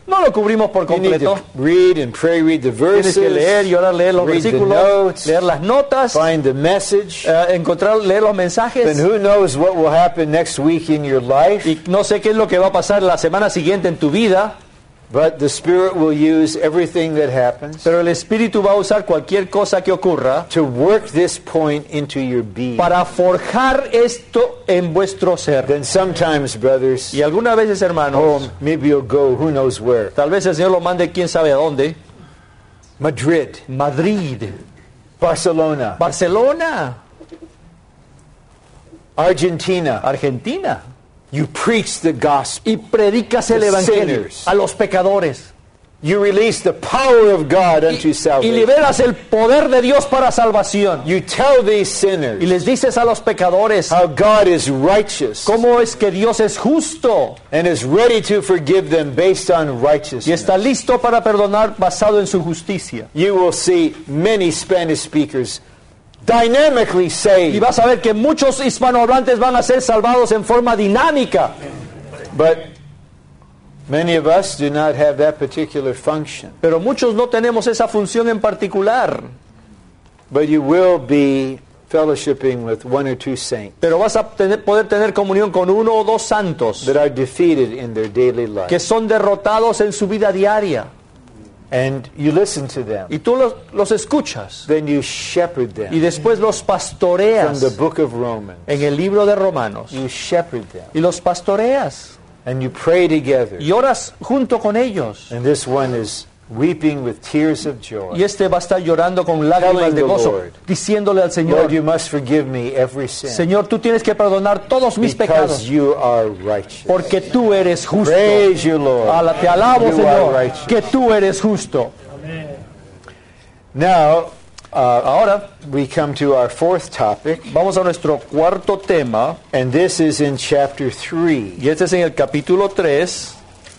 no lo cubrimos por You need completo. to read and pray, read the Tienes verses, que leer, llorar, leer los read the versículos, notes, leer las notas, find the message. eh, encontrar, leer los Then mensajes. who knows what will happen next week in your life? Y no sé qué es lo que va a pasar la semana siguiente en tu vida, But the Spirit will use everything that happens pero el Espíritu va a usar cualquier cosa que ocurra to work this point into your being. para forjar esto en vuestro ser. Then sometimes, brothers, Y algunas veces, hermanos, oh, maybe you'll go who knows where. tal vez el Señor lo mande quién sabe a dónde. Madrid, Madrid, Barcelona, Barcelona, Argentina. Argentina. You preach the gospel. Y predicas el The evangelio sinners. a los pecadores. You release the power of God unto Y, y salvation. liberas el poder de Dios para salvación. You tell these Y sinners les dices a los pecadores how God is righteous cómo es que Dios es justo and is ready to forgive them based on y righteousness. está listo para perdonar basado en su justicia. You will see many Spanish speakers dynamically Y saved, vas a ver que muchos hispanohablantes van a ser salvados en forma dinámica. but many of us do not have that particular function. Pero muchos no tenemos esa función en particular. But you will be fellowshipping with one or two saints Pero vas a tener- poder tener comunión con uno o dos santos that are defeated in their daily life. que son derrotados en su vida diaria. And you listen to them. Y tú los, los escuchas. Then you shepherd Y them después los from pastoreas the book of Romans. en el libro de Romanos. You shepherd them. Y los pastoreas. And you pray together. Y oras junto con ellos. And this one is weeping with tears of joy. Y este va a estar llorando con lágrimas de gozo, diciéndole al Señor, Lord, you must forgive me every sin. Señor, tú tienes que perdonar todos mis Because pecados, you are righteous. porque tú eres justo. Praise you, Lord. Ala, te alabo, You are Señor, righteous. que tú eres justo. Now, uh, Ahora we come to our fourth topic, vamos a nuestro cuarto tema, and this is in chapter three. y este es en el capítulo tres,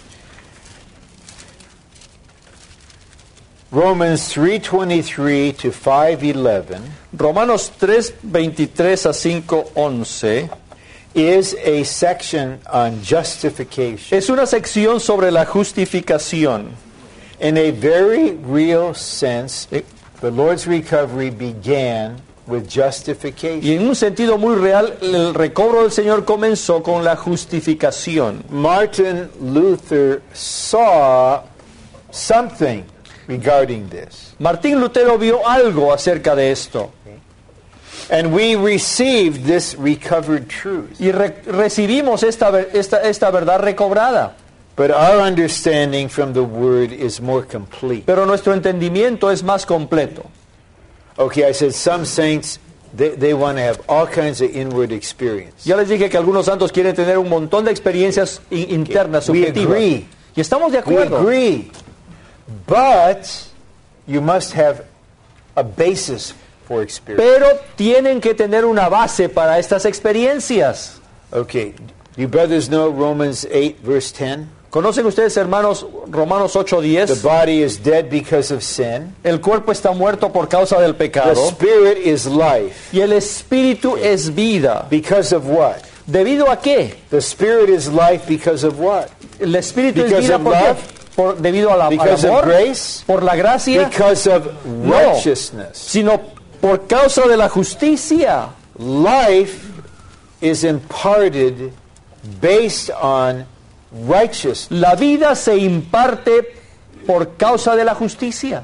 Romans three twenty-three to five eleven Romanos tres, veintitrés a cinco, once. is a section on justification. Es una sección sobre la justificación. In a very real sense, the Lord's recovery began with justification. Y en un sentido muy real, el recobro del Señor comenzó con la justificación. Martin Luther saw something regarding this. Martín Lutero vio algo acerca de esto. And we received this recovered truth. Y re- recibimos esta, ver- esta, esta verdad recobrada. But our understanding from the Word is more complete. Pero nuestro entendimiento es más completo. Okay, I said some saints, they, they want to have all kinds of inward experience. Ya les dije que algunos santos quieren tener un montón de experiencias in- internas, We subjetivas. agree. Y estamos de We acuerdo. agree. But you must have a basis for experience. Pero tienen que tener una base para estas experiencias. Okay, you brothers know Romans eight verse ten? ¿Conocen ustedes, hermanos, Romanos ocho The diez? body is dead because of sin. El cuerpo está muerto por causa del The pecado. spirit is life. Y el espíritu es vida. Because of what? ¿Debido a qué? The spirit is life because of what? El espíritu es Because vida of ¿por qué? love? Por, debido a la, al Because of amor, grace? por la gracia, Because of No. righteousness. sino por causa de la justicia. Life is imparted based on righteousness. La vida se imparte por causa de la justicia.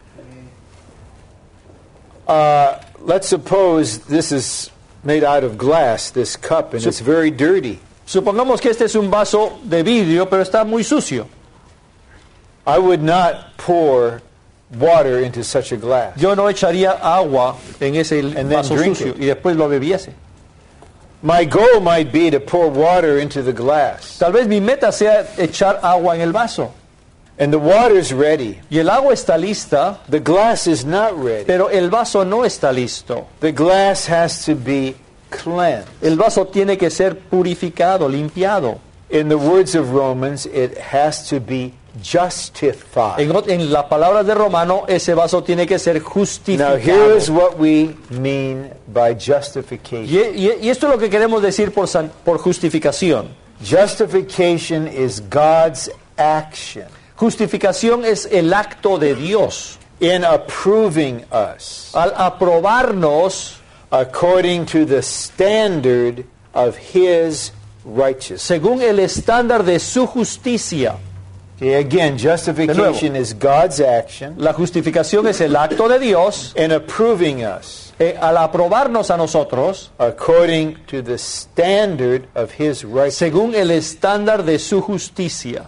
Uh, let's suppose this is made out of glass, this cup, and it's very dirty. Supongamos que este es un vaso de vidrio, pero está muy sucio. I would not pour water into such a glass. Yo no echaría agua en ese then vaso drink sucio it. y después lo bebiese. My goal might be to pour water into the glass. Tal vez mi meta sea echar agua en el vaso. And the water's ready. Y el agua está lista, The glass is not ready. pero el vaso no está listo. The glass has to be cleansed. El vaso tiene que ser purificado, limpiado. In the words of Romans, it has to be justified. En, ot- en las palabras de Romano, ese vaso tiene que ser Now, justificado. here is what we mean by justification. Y, y- y esto es lo que queremos decir por, san- por justificación. Justification is God's action Justificación es el acto de Dios in approving us al aprobarnos according to the standard of His righteousness. según el estándar de su justicia. Okay, again, justification is God's action La justificación es el acto de Dios in approving us eh, al aprobarnos a nosotros according to the standard of His righteousness. según el estándar de su justicia.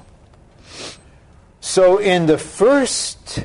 So in the first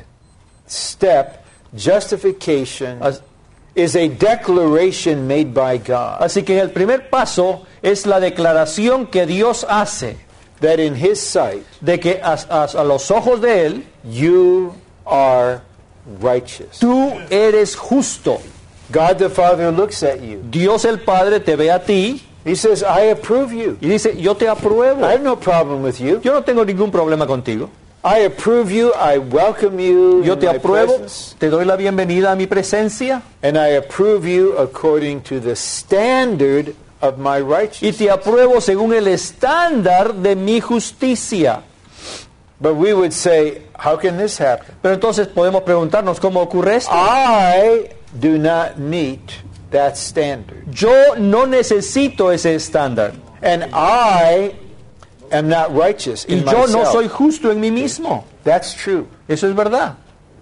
step, justification As- is a declaration made by God Así que el primer paso es la declaración que Dios hace that in His sight de que a, a- a los ojos de Él, you are righteous. tú eres justo. God the Father looks at you. Dios el Padre te ve a ti He says, I approve you. y dice, yo te apruebo. I have no problem with you. Yo no tengo ningún problema contigo. I approve you. I welcome you Yo in te my apruebo, presence. te doy la bienvenida a mi presencia And I approve you according to the standard of my y righteousness. te apruebo según el estándar de mi justicia. But we would say, how can this happen? Pero entonces podemos preguntarnos cómo ocurre esto. I do not meet that standard. Yo no necesito ese estándar And I am not righteous y in yo no myself. soy justo en mí mismo. That's true. Eso es verdad.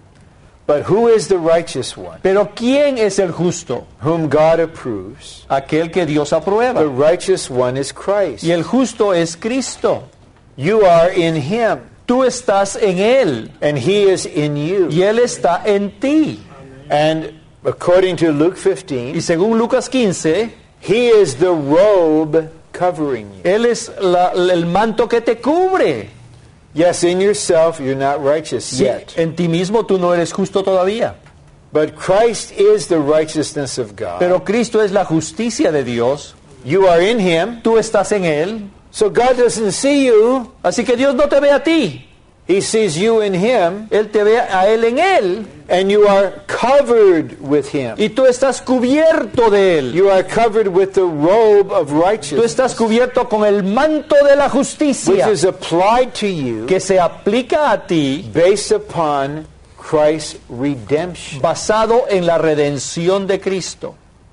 But who is the righteous one? Pero ¿quién es el justo? Whom God approves. Aquel que Dios aprueba. The righteous one is Christ. Y el justo es Cristo. You are in Him, Tú estás en Él and He is in you. y Él está en ti. And according to Luke fifteen, Y según Lucas quince, He is the robe covering you. Él es la- el manto que te cubre. Yes, in yourself you're not righteous Sí, yet. en ti mismo tú no eres justo todavía. But Christ is the righteousness of God. Pero Cristo es la justicia de Dios. You are in Him. Tú estás en Él. So God doesn't see you. Así que Dios no te ve a ti. He sees you in Him. Él te ve a Él en Él. And you are covered with Him. Y tú estás cubierto de Él. You are covered with the robe of Tú righteousness, estás cubierto con el manto de la which justicia is applied to you que se aplica a ti based upon Christ's redemption. basado en la redención de Cristo.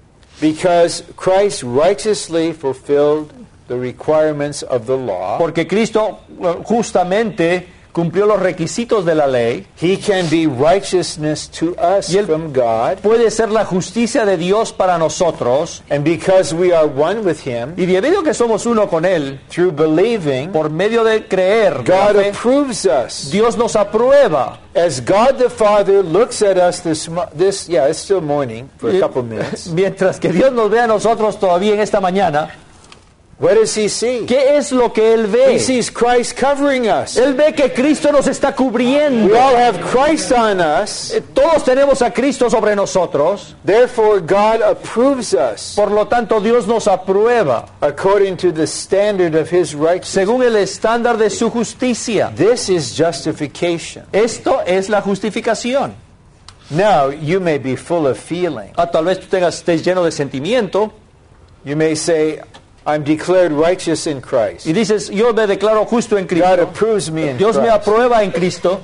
Because Christ righteously fulfilled the requirements of the law, Porque Cristo eh, justamente cumplió los requisitos de la ley. He can be righteousness to us Y él- from God. Puede ser la justicia de Dios para nosotros. And because we are one with Him, Y debido a que somos uno con Él, through believing, por medio de creer, de la God fe, approves us. Dios nos aprueba. As God the Father looks at us this, mo- this yeah, it's still morning for a couple minutes. Mientras que Dios nos ve a nosotros todavía en esta mañana, What does He see? ¿qué es lo que Él He ve? sees Christ covering us. Él ve que Cristo nos está We cubriendo. all have Christ on us. Eh, Todos tenemos a Cristo sobre nosotros. Therefore, God approves us Por lo tanto, Dios nos aprueba according to the standard of His righteousness. según el estándar de su justicia. This is justification. Esto es la justificación. Now, you may be full of feeling. Ah, tal vez tú tengas, estés lleno de sentimiento You may say, I'm declared righteous in Christ. y dices, yo me declaro justo en God Cristo. approves me in Dios me Christ. aprueba en Cristo,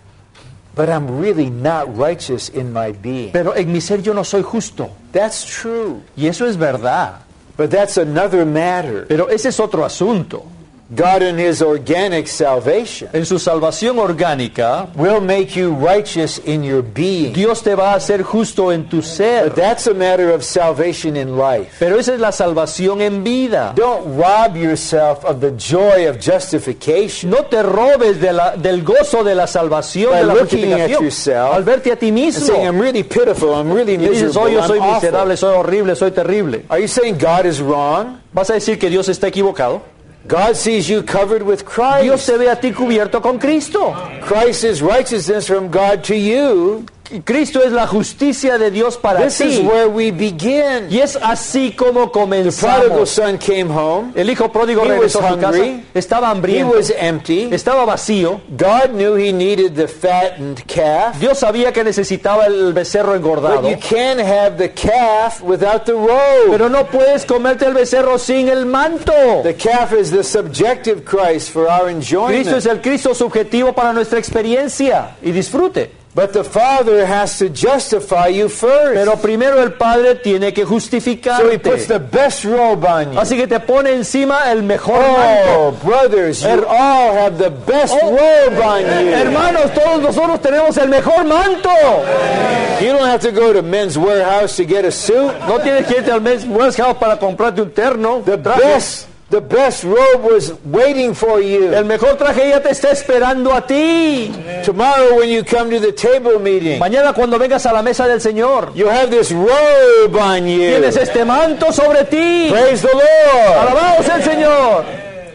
But I'm really not righteous in my being. pero en mi ser yo no soy justo. That's true. Y eso es verdad. But that's another matter. Pero ese es otro asunto. God in His organic salvation En su salvación orgánica, will make you righteous in your being. Dios te va a hacer justo en tu But ser. that's a matter of salvation in life. Pero esa es la salvación en vida. Don't rob yourself of the joy of justification No te robes de la- del gozo de la salvación, by de la looking at justificación, yourself al verte a ti and mismo. saying, I'm really pitiful, I'm really Y dices, miserable, oh, yo I'm soy awful. miserable, soy horrible, soy terrible. Are you saying God is wrong? ¿Vas a decir que Dios está equivocado? God sees you covered with Dios Christ. te ve a ti cubierto con Cristo. Christ is righteousness from God to you. Cristo es la justicia de Dios para This is ti. where we begin. Y es así como The prodigal comenzamos. son came home. El hijo pródigo He regresó was a su casa. hungry. Estaba He hambriento. was empty. Estaba vacío. God knew he needed the fattened calf. Dios sabía que necesitaba el becerro engordado. But you can't have the calf without the robe. Pero no puedes comerte el becerro sin el manto. The calf is the subjective Christ for our Cristo enjoyment. es el Cristo subjetivo para nuestra experiencia y disfrute. But the Father has to justify you first. Pero primero el Padre tiene que So he justificarte. puts the best robe on you. Así que te pone encima el mejor Oh, manto. brothers, you Her- all have the best Oh, robe on you. Hermanos, todos nosotros tenemos el mejor manto. You don't have to go to Men's Warehouse to get a suit. No tienes que irte al Men's Warehouse para comprarte un terno. The traje. best, the best robe was waiting for you. El mejor traje ya te está esperando a ti. Tomorrow when you come to the table meeting, Mañana cuando vengas a la mesa del Señor, you'll have this robe on you. tienes este manto sobre ti. Praise the Lord. Alabado sea el Señor.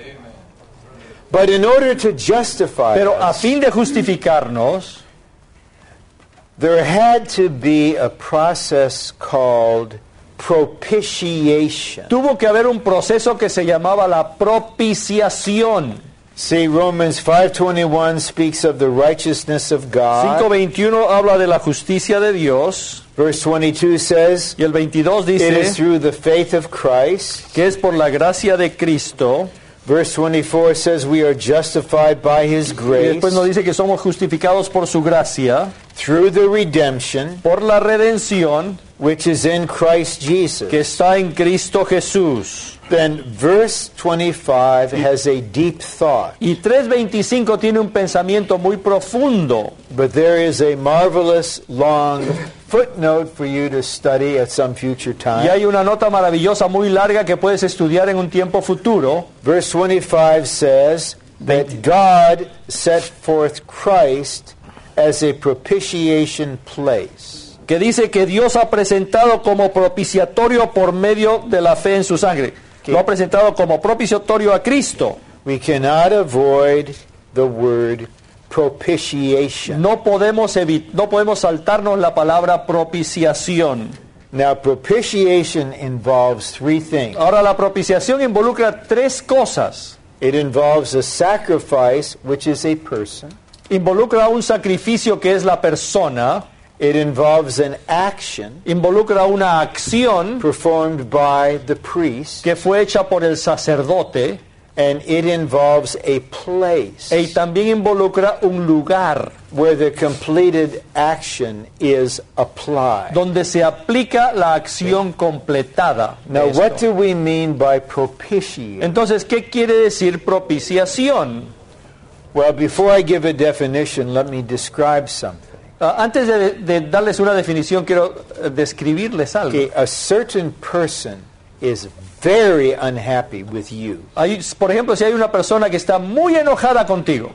But in order to justify Pero a us, fin de justificarnos, there had to be a process called propitiation. tuvo que haber un proceso que se llamaba la propiciación. See, Romans five twenty-one speaks of the righteousness of cinco God. veintiuno habla de la justicia de Dios Verse twenty-two says, y el veintidós it is dice through the faith of Christ. que es por la gracia de Cristo. Verse twenty-four says we are justified by His Y grace después nos dice que somos justificados por su gracia, through the redemption por la redención which is in Christ Jesus. que está en Cristo Jesús. Then verse twenty-five has a deep thought, Y tres veinticinco tiene un pensamiento muy profundo, but there is a marvelous long footnote for you to study at some future y time. hay una nota maravillosa muy larga que puedes estudiar en un tiempo futuro. Verse twenty-five says that God set forth Christ as a propitiation place. Que dice que Dios ha presentado como propiciatorio por medio de la fe en su sangre. Lo ha presentado como propiciatorio a Cristo. We cannot avoid the word propitiation. No podemos evi- no podemos saltarnos la palabra propiciación. Now, propitiation involves three things. Ahora, la propiciación involucra tres cosas. It involves a sacrifice, which is a person. Involucra un sacrificio que es la persona. It involves an action Involucra una acción performed by the priest. que fue hecha por el sacerdote. And it involves a place Y también involucra un lugar where the completed action is applied. donde se aplica la acción completada. de Now, esto. what do we mean by propitiate? Entonces, ¿qué quiere decir propiciación? Well, before I give a definition, let me describe something. Ah, antes de, de darles una definición, quiero eh, describirles algo. Okay, a certain person is very unhappy with you. Hay, por ejemplo, si hay una persona que está muy enojada contigo,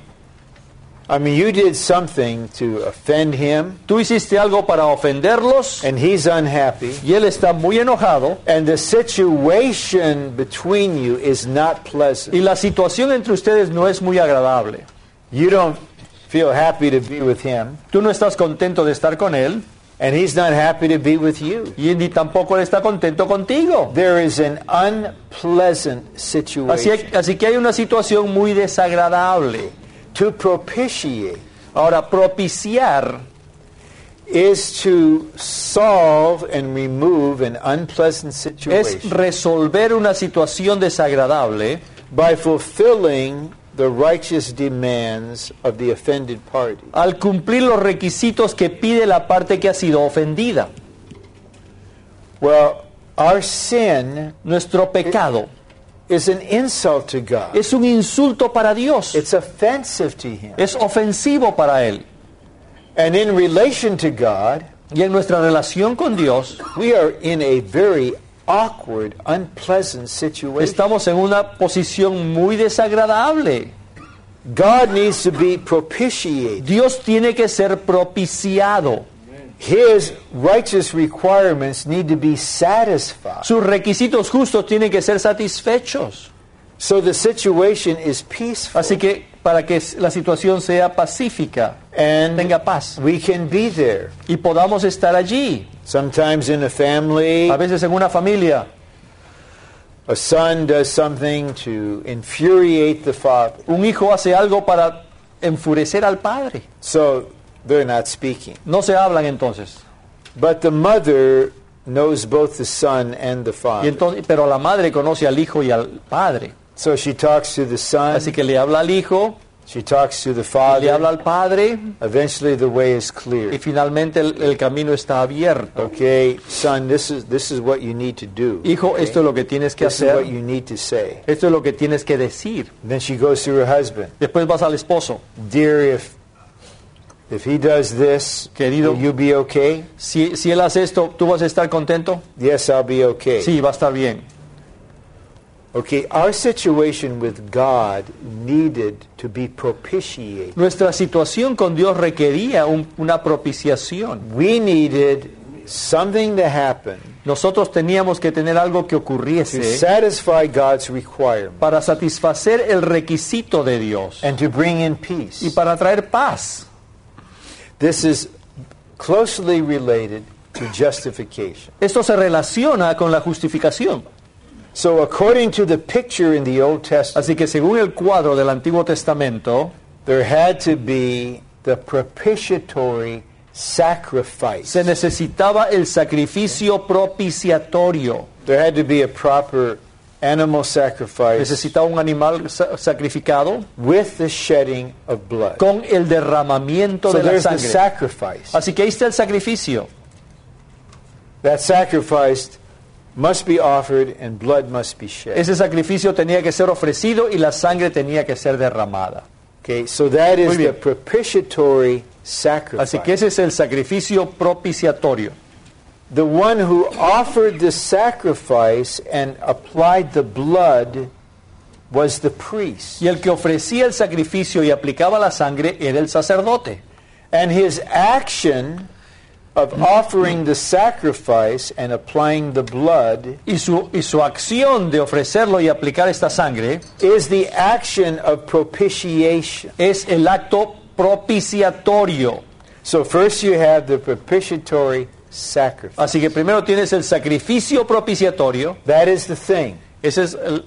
I mean, you did something to offend him, tú hiciste algo para ofenderlos and he's unhappy, y él está muy enojado and the situation between you is not pleasant. y la situación entre ustedes no es muy agradable. You don't feel happy to be with him, Tú no estás contento de estar con él and he's not happy to be with you. y ni tampoco él está contento contigo. There is an unpleasant Así, situation. así que hay una situación muy desagradable. To propitiate Ahora, propiciar is to solve and remove an unpleasant es situation resolver una situación desagradable by fulfilling the righteous demands of the offended party. al cumplir los requisitos que pide la parte que ha sido ofendida. Well, our sin Nuestro pecado is an insult to God. es un insulto para Dios, It's offensive to Him. es ofensivo para Él. And in relation to God, Y en nuestra relación con Dios we are in a very awkward, unpleasant situation. estamos en una posición muy desagradable. God needs to be propitiated. Dios tiene que ser propiciado. His righteous requirements need to be satisfied. Sus requisitos justos tienen que ser satisfechos. So the situation is peaceful. Así que para que la situación sea pacífica. and tenga paz we can be there. y podamos estar allí. Sometimes in a family, A veces en una familia, a son does something to infuriate the father. un hijo hace algo para enfurecer al padre. So they're not speaking. No se hablan entonces. But the mother knows both the son and the Y father. entonces, pero la madre conoce al hijo y al padre. So she talks to the son, Así que le habla al hijo, she talks to the le habla father. al padre Eventually the way is y clear. finalmente el, el camino está abierto. Okay, son, this is this is what you need to do. Hijo, okay? esto es lo que tienes que This is what hacer. you need to say. Esto es lo que tienes que decir. Then she goes to her husband. Después vas al esposo. Dear, if if he does this, Querido, will you be okay? Si, si él hace esto, ¿tú vas a estar contento? Yes, I'll be okay. Sí, va a estar bien. Okay, our situation with God needed to be propitiated. Nuestra situación con Dios requería un- una propiciación. We needed something to happen Nosotros teníamos que tener algo que to ocurriese satisfy God's requirement para satisfacer el requisito de Dios and to bring in y peace. para traer paz. This is closely related to justification. Esto se relaciona con la justificación. So according to the picture in the Old Testament, Así que según el cuadro del Antiguo Testamento, there had to be the propitiatory sacrifice. se necesitaba el sacrificio propiciatorio. There had to be a proper animal sacrifice Necesitaba un animal sa- sacrificado with the shedding of blood. con el derramamiento So de la there's the sangre. sacrifice. Así que ahí está el sacrificio. That sacrifice must be offered and blood must be shed. Ese sacrificio tenía que ser ofrecido y la sangre tenía que ser derramada. Okay, so that Muy is the bien. propitiatory Así que sacrifice. ese es el sacrificio propiciatorio. The one who offered the sacrifice and applied the blood was the priest. Y el que ofrecía el sacrificio y aplicaba la sangre era el sacerdote. And his action of offering the sacrifice and applying the blood Y su, y su acción de ofrecerlo y aplicar esta sangre is the action of propitiation. es el acto propiciatorio. So first you have the propitiatory sacrifice. Así que primero tienes el sacrificio propiciatorio, That is the thing. esa es el-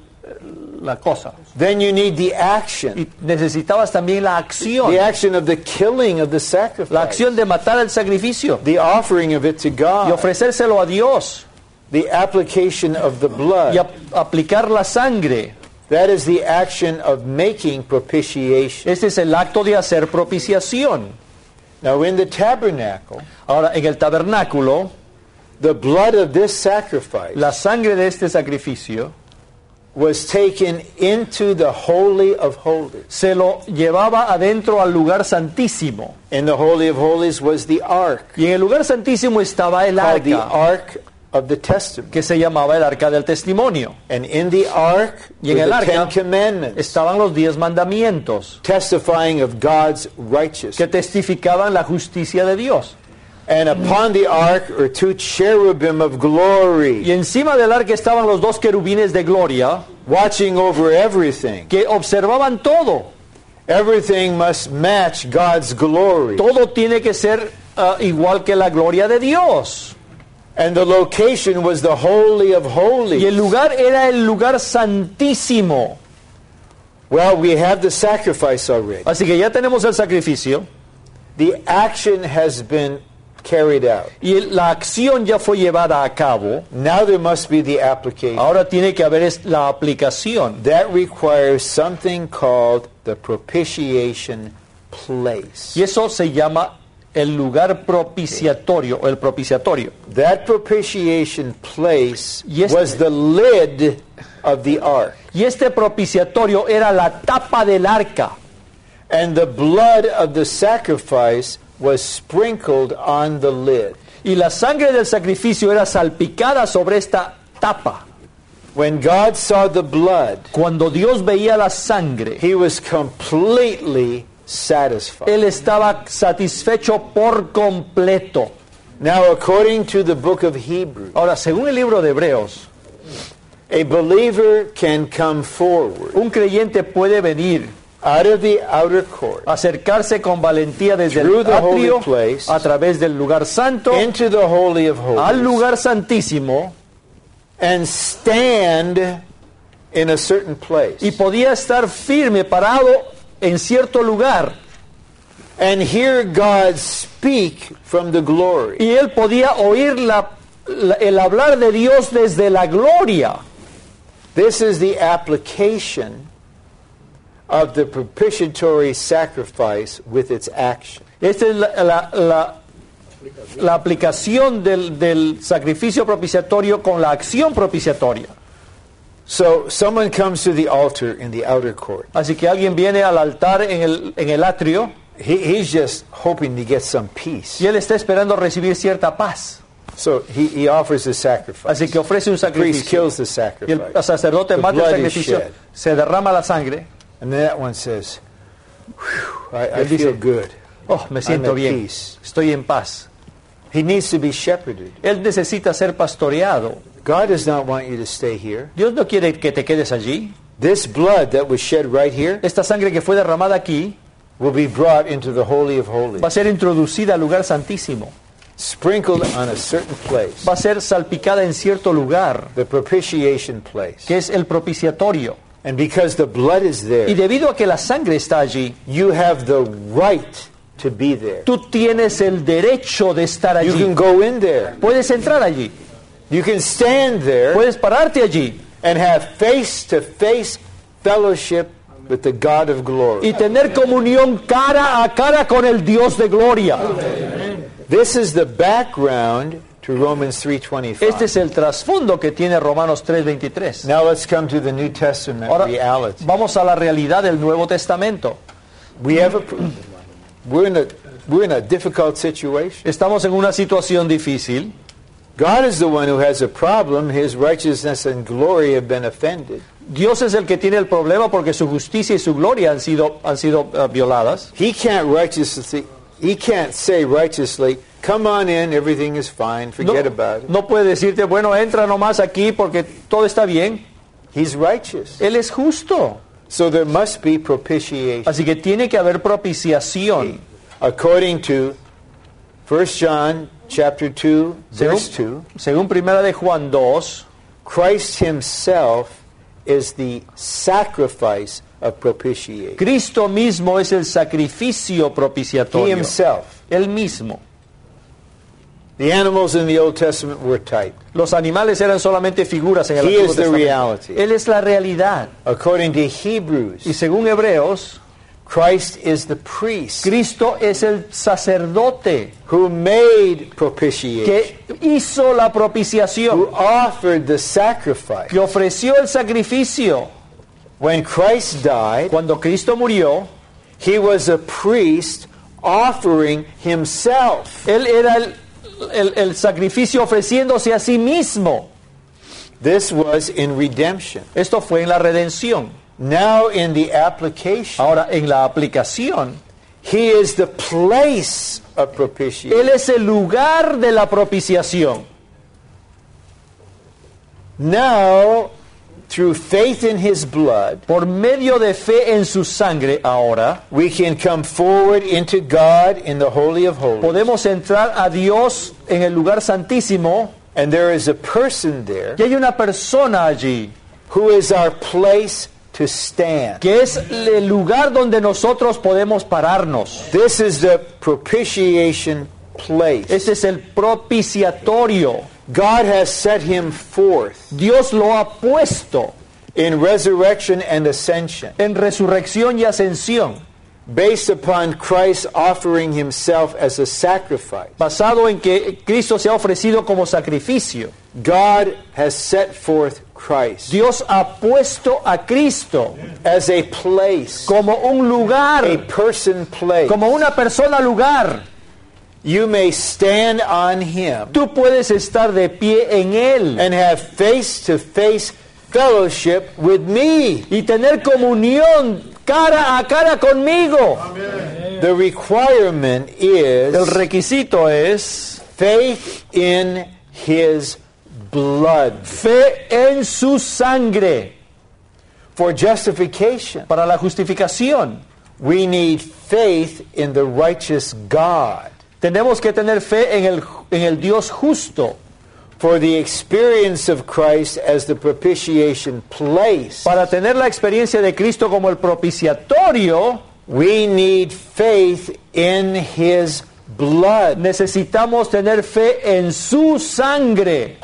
la cosa. Then you need the action. Y necesitabas también la acción, The action of the killing of the la sacrifice. acción de matar el sacrificio The offering of it to y God. ofrecérselo a Dios The application of the y blood. ap- aplicar la sangre. That is the action of making propitiation. Este es el acto de hacer propiciación. Now in the tabernacle, Ahora, en el tabernáculo, the blood of this sacrifice la sangre de este sacrificio was taken into the Holy of Holies. se lo llevaba adentro al lugar santísimo. In the Holy of Holies was the ark, Y en el lugar santísimo estaba el called the arca, Ark of the Testament. que se llamaba el arca del testimonio. And in the ark Y en were el the arca Ten Commandments, estaban los diez mandamientos testifying of God's righteousness. que testificaban la justicia de Dios. And upon the ark are two cherubim of Y glory, encima del arca estaban los dos querubines de gloria watching over everything. que observaban todo. Everything must match God's glory. Todo tiene que ser ah, igual que la gloria de Dios. And the location was the Holy of Y el Holies. lugar era el lugar santísimo. Well, we have the sacrifice already. Así que ya tenemos el sacrificio The action has been carried out. y el- la acción ya fue llevada a cabo. Now there must be the application. Ahora tiene que haber es- la aplicación. That requires something called the propitiation place. Y eso se llama el lugar propiciatorio, o el propiciatorio. That propitiation place Y este- was the lid of the ark. Y este propiciatorio era la tapa del arca. And the blood of the sacrifice was sprinkled on the lid. Y la sangre del sacrificio era salpicada sobre esta tapa. When God saw the blood, Cuando Dios veía la sangre, he was completely satisfied. Él estaba satisfecho por completo. Now, according to the book of Hebrews, Ahora, según el libro de Hebreos, a believer can come forward un creyente puede venir out of the outer court, acercarse con valentía desde through el the holy atrio place, a través del lugar santo into the Holy of al Holies, lugar santísimo, and stand in a certain place, y podía estar firme, parado en cierto lugar, and hear God speak from the glory. y él podía oír la, la- el hablar de Dios desde la gloria. This is the application of the propitiatory sacrifice with its action. Esta es la, la- la- la aplicación del, del sacrificio propiciatorio con la acción propiciatoria. So someone comes to the altar in the outer court. Así que alguien viene al altar en el, en el atrio He, he's just hoping to get some peace. y él está esperando recibir cierta paz. So he, he offers a sacrifice. Así que ofrece un The priest sacrificio. kills the Y el sacrifice. sacerdote The mata el blood is sacrificio, shed. se derrama la sangre. And then that one says, "Whew, I, I Él dice, feel good." Oh, me siento I'm at bien, peace. estoy en paz. He needs to be shepherded. Él necesita ser pastoreado. God does not want you to stay here. Dios no quiere que te quedes allí. This blood that was shed right here Esta sangre que fue derramada aquí will be brought into the Holy of Holies, va a ser introducida al lugar santísimo. sprinkled on a certain place, Va a ser salpicada en cierto lugar, the propitiation place. que es el propiciatorio. And because the blood is Y there, debido a que la sangre está allí, you have the right to be there. tú tienes el derecho de estar You allí. can go in there. Puedes entrar allí, You can stand there puedes pararte allí and have face-to-face fellowship with the God of glory. y tener comunión cara a cara con el Dios de gloria. This is the background to Romans three Este twenty-five. es el trasfondo que tiene Romanos tres veintitrés. Now let's come to the New Testament Ahora reality. vamos a la realidad del Nuevo Testamento. We have a we're in a we're in a difficult situation. Estamos en una situación difícil. God is the one who has a problem. His righteousness and glory have been offended. Dios es el que tiene el problema porque su justicia y su gloria han sido, han sido uh, violadas. He can't righteously he can't say righteously, "Come on in, everything is fine, No, forget about it." no puede decirte, bueno, entra nomás aquí porque todo está bien. He's righteous. Él es justo. So there must be propitiation. Así que tiene que haber propiciación. According to First John chapter two, verse two, Según, según Primera de Juan dos, Christ himself is the sacrifice of propitiation. Cristo mismo es el sacrificio He propiciatorio. himself. Él mismo. The animals in the Old Testament were type. Los animales eran solamente figuras en el He Antiguo is the Testamento. reality. Él es la realidad. According to Hebrews, Y según Hebreos, Christ is the priest Cristo es el sacerdote who made propitiation, que hizo la who propiciación, offered the sacrifice. que ofreció el sacrificio. When Christ died, Cuando Cristo murió, he was a priest offering himself. Él era el, el- el sacrificio ofreciéndose a sí mismo. This was in redemption. Esto fue en la redención. Now in the application, Ahora, en la aplicación, he is the place of propitiation. Él es el lugar de la propiciación. Now, through faith in his blood, Por medio de fe en su sangre, ahora, we can come forward into God in the Holy of Holies. podemos entrar a Dios en el lugar santísimo, And there is a person there y hay una persona allí, who is our place to stand. que es el lugar donde nosotros podemos pararnos. This is the propitiation place. Este es el propiciatorio. God has set him forth Dios lo ha puesto in resurrection and ascension, en resurrección y ascensión, based upon Christ offering himself as a sacrifice. basado en que Cristo se ha ofrecido como sacrificio. God has set forth Christ Dios ha puesto a Cristo as a place, como un lugar, a person place. como una persona lugar. You may stand on him Tú puedes estar de pie en Él and have face-to-face fellowship with me. y tener comunión cara a cara conmigo. The requirement is El requisito es faith in his blood. fe en su sangre. For justification, Para la justificación, we need faith in the righteous God. tenemos que tener fe en el, en el Dios justo. For the experience of Christ as the propitiation place, Para tener la experiencia de Cristo como el propiciatorio, we need faith in His blood. necesitamos tener fe en su sangre.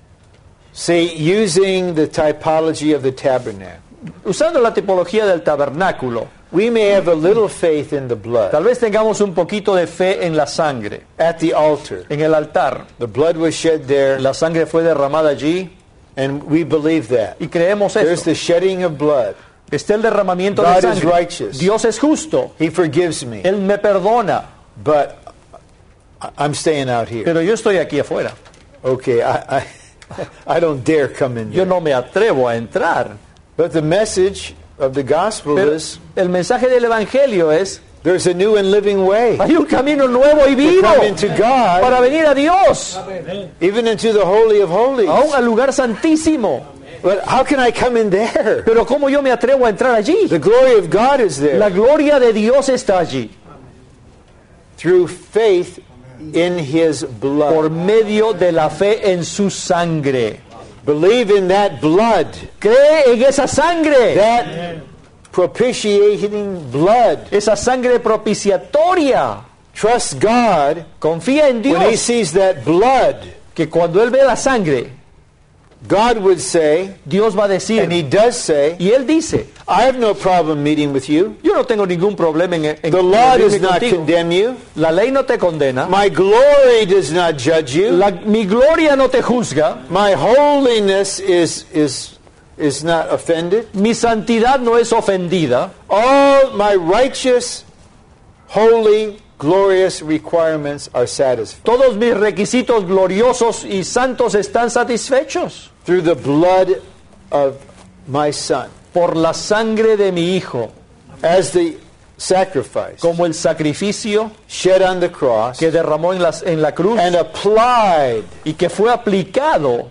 See, using the typology of the tabernacle, Usando la tipología del tabernáculo, we may have a little faith in the blood. tal vez tengamos un poquito de fe en la sangre. At the altar, En el altar, the blood was shed there, la sangre fue derramada allí and we believe that. y creemos There's esto. the shedding of blood. Está el derramamiento God de is sangre. righteous. Dios es justo. He forgives me, Él me perdona. but I- I'm staying out here. Pero yo estoy aquí afuera. Okay, I, I, I don't dare come in Yo there. no me atrevo a entrar. But the message of the gospel Pero is el mensaje del Evangelio es, there's a new and living way hay un camino nuevo y to vivo come into God, para venir a Dios, even into the Holy of Holies. aún al lugar santísimo. But how can I come in there? Pero ¿cómo yo me atrevo a entrar allí? The glory of God is there. La gloria de Dios está allí, Through faith in His por blood. medio de la fe en su sangre. Believe in that blood, Cree en esa sangre, that propitiating blood. esa sangre propiciatoria. Trust God Confía en when He Dios, sees that blood. que cuando Él ve la sangre, God would say, Dios va a decir, and He does say, y Él dice, I have no problem meeting with you. yo no tengo ningún problema en, en The law does reunirme not contigo. condemn you. La ley no te condena, My glory does not judge you. la- mi gloria no te juzga, My holiness is is is not offended. mi santidad no es ofendida, All my righteous, holy, glorious requirements are satisfied todos mis requisitos gloriosos y santos están satisfechos through the blood of my Son, por la sangre de mi Hijo, as the sacrifice como el sacrificio shed on the cross que derramó en, las, en la cruz and applied y que fue aplicado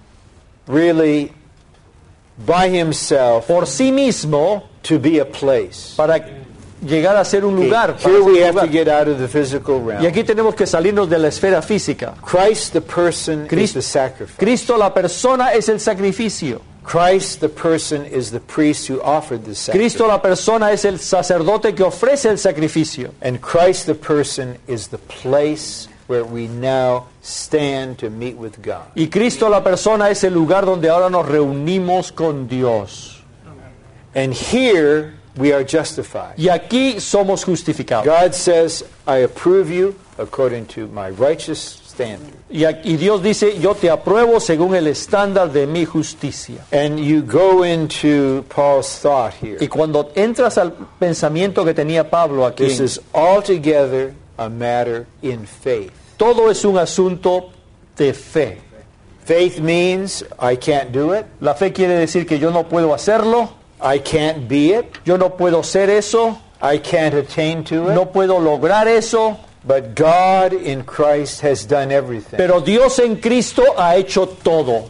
really by Himself por sí mismo to be a place. para llegar a ser un lugar. para Here ser we un have to lugar. get out of the physical Y realm. aquí tenemos que salirnos de la esfera física. Christ the person is Cristo, the sacrifice. Cristo la persona es el sacrificio. Christ the person is the priest who offered the sacrifice. Cristo la persona es el sacerdote que ofrece el sacrificio. And Christ the person is the place where we now stand to meet with God. Y Cristo la persona es el lugar donde ahora nos reunimos con Dios. And here we are justified. Y aquí somos justificados. God says, I approve you according to my righteous standard. Y, aquí- y Dios dice, yo te apruebo según el estándar de mi justicia. And you go into Paul's thought here. Y cuando entras al pensamiento que tenía Pablo aquí, This is altogether a matter in faith. todo es un asunto de fe. Faith means I can't do it, La fe quiere decir que yo no puedo hacerlo, I can't be it, yo no puedo ser eso, I can't attain to it, no puedo lograr eso, but God in Christ has done everything. pero Dios en Cristo ha hecho todo.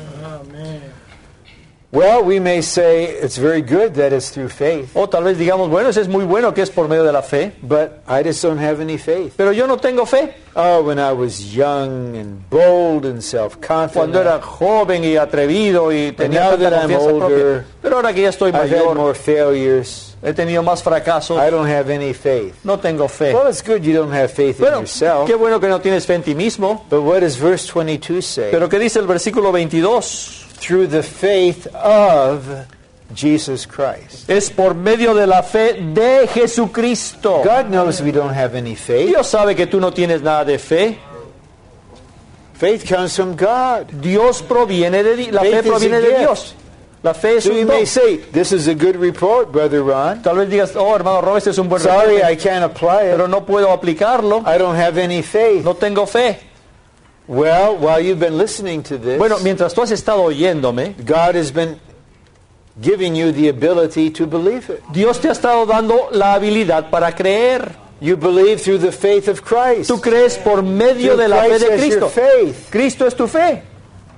Well, we may say it's very good that it's through faith, O tal vez digamos, bueno, eso es muy bueno que es por medio de la fe, but I just don't have any faith. pero yo no tengo fe. Oh, when I was young and bold and Cuando self-confident, era joven y atrevido y tenía now tanta that I'm confianza propia. older, Pero ahora que ya estoy I've had mayor, more failures, he tenido más fracasos, I don't have any faith. no tengo fe. Well, it's good you don't have faith in Bueno, yourself, qué bueno que no tienes fe en ti mismo. but what does verse twenty-two say? Pero ¿qué dice el versículo veintidós? Through the faith of Jesus Christ. Es por medio de la fe de Jesucristo. God knows we don't have any faith. Dios sabe que tú no tienes nada de fe. Faith comes from God. Dios proviene de Di- la Faith fe is a proviene de gift. Dios. La fe es So you un may don. say, this is a good report, Brother Ron. Tal vez digas, oh hermano Rob, este es un buen Sorry, reporte, I can't apply pero it. no puedo aplicarlo. I don't have any faith. No tengo fe. Well, while you've been listening to this, Bueno, mientras tú has estado oyéndome, God has been giving you the ability to believe it. Dios te ha estado dando la habilidad para creer. You believe through the faith of Christ. Tú crees por medio Through de la fe Christ de as your Cristo. faith. Cristo es tu fe.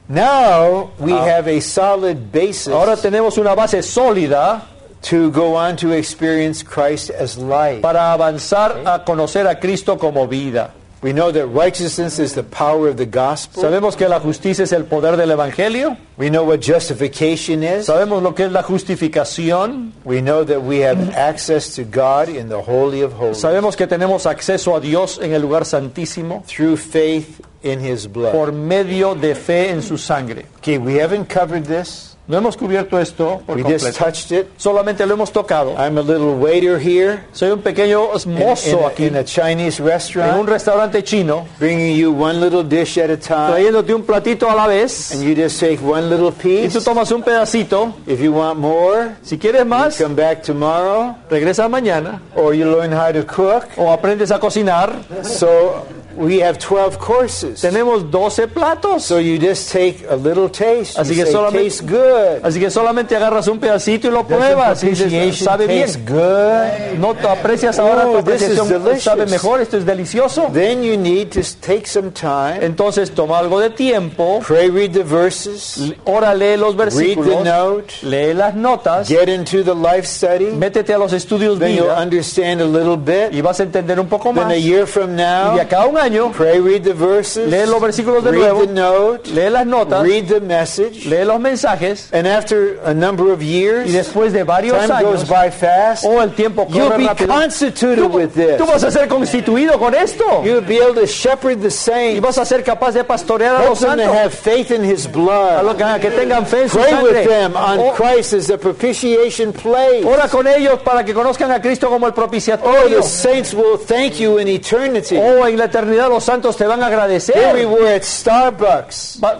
Now we Ah. have a solid basis Ahora tenemos una base sólida to go on to experience Christ as life. para avanzar a conocer a Cristo como vida. We know that righteousness is the power of the gospel. Sabemos que la justicia es el poder del Evangelio. We know what justification is. Sabemos lo que es la justificación. We know that we have access to God in the Holy of Holies Sabemos que tenemos acceso a Dios en el lugar santísimo through faith in His blood. por medio de fe en su sangre. Okay, we haven't covered this. No hemos cubierto esto por We just completo. touched it. Solamente lo hemos tocado. I'm a little waiter here Soy un pequeño in, in mozo a, aquí in a Chinese en un restaurant, restaurante chino, bringing you one little dish at a time, trayéndote un platito a la vez, and you just take one little y tú piece. tomas un pedacito. If you want more, Si quieres más, come back tomorrow, regresa mañana or you learn how to cook. o aprendes a cocinar. So we have twelve courses. Tenemos doce platos. So you just take a little taste. Así You que say, solamente- tastes good. Así que solamente agarras un pedacito y lo Doesn't pruebas y dices, propitiation sabe taste bien. good? No te aprecias ahora, tu Oh, this is apreciación delicious. sabe mejor, esto es delicioso. Then you need to take some time, Entonces toma algo de tiempo, pray, read the verses, ora, lee los read the versículos, note, lee las notas, get into the life study. métete a los estudios Then you'll vida understand a little bit. y vas a entender un poco Then más. a Y year from de now, acá a un año, pray, read the verses, lee los versículos de read nuevo, the note, lee las notas, read the message. lee los mensajes, And after a number of y years, después de varios time goes años, by fast, o el tiempo you'll corre be rápido, constituted tú, with this. tú vas a ser constituido con esto You'll be able to shepherd the y saints, vas a ser capaz de pastorear a help los them to santos, have faith in His a blood. los que, que tengan fe en su Pray with sangre. them on O- Christ as the propitiation place. Ora con ellos para que conozcan a Cristo como el Oh, propiciatorio. the saints will thank you in eternity. Oh, en la eternidad los santos te van a Here we agradecer. were at Starbucks Va-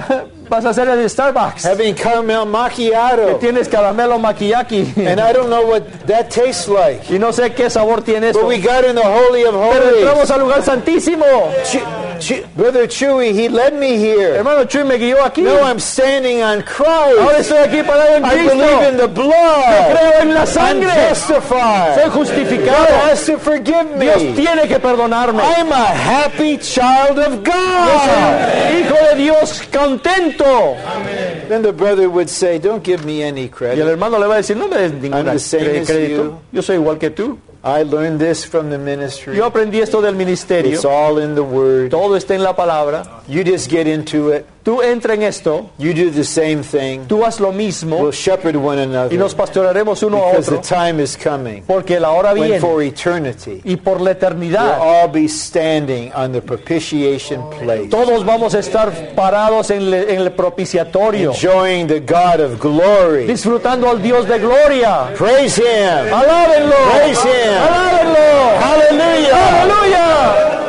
vas a ser el Starbucks. having caramel macchiato, Tienes caramelo maquillaki. and I don't know what that tastes like. Y no sé qué sabor tiene But eso. we got in the Holy of Pero Holies. entramos al lugar santísimo. Ch- Ch- Brother Chewy, he led me here. Hermano Chuy me guió aquí. No, I'm standing on Ahora Christ. estoy aquí parado en I believe in Cristo. the blood. Creo en la I'm sangre. justified. Soy God justificado. has to forgive Dios me. tiene que perdonarme. I'm a happy child of Yo God. soy hijo de Dios contento. Then the brother would say, don't give me any Y el credit. hermano le va a decir, no me des ningún I'm the same cre- as crédito. you. Yo soy igual que tú. I learned this from the ministry. Yo aprendí esto del ministerio. It's all in the Word. Todo está en la palabra. You just get into it. Tú entra en esto. You do the same thing. Tú haz lo mismo. We'll shepherd one Y another nos pastorearemos uno a because the otro. time is coming Porque la hora when viene. for eternity Y por la we'll eternidad. all be standing on the propitiation place, Todos vamos a estar parados en, le- en el propiciatorio. enjoying the God of glory. Disfrutando al Dios de gloria. Praise Him. ¡Alábenlo! Praise Him. ¡Alábenlo! Hallelujah. ¡Aleluya!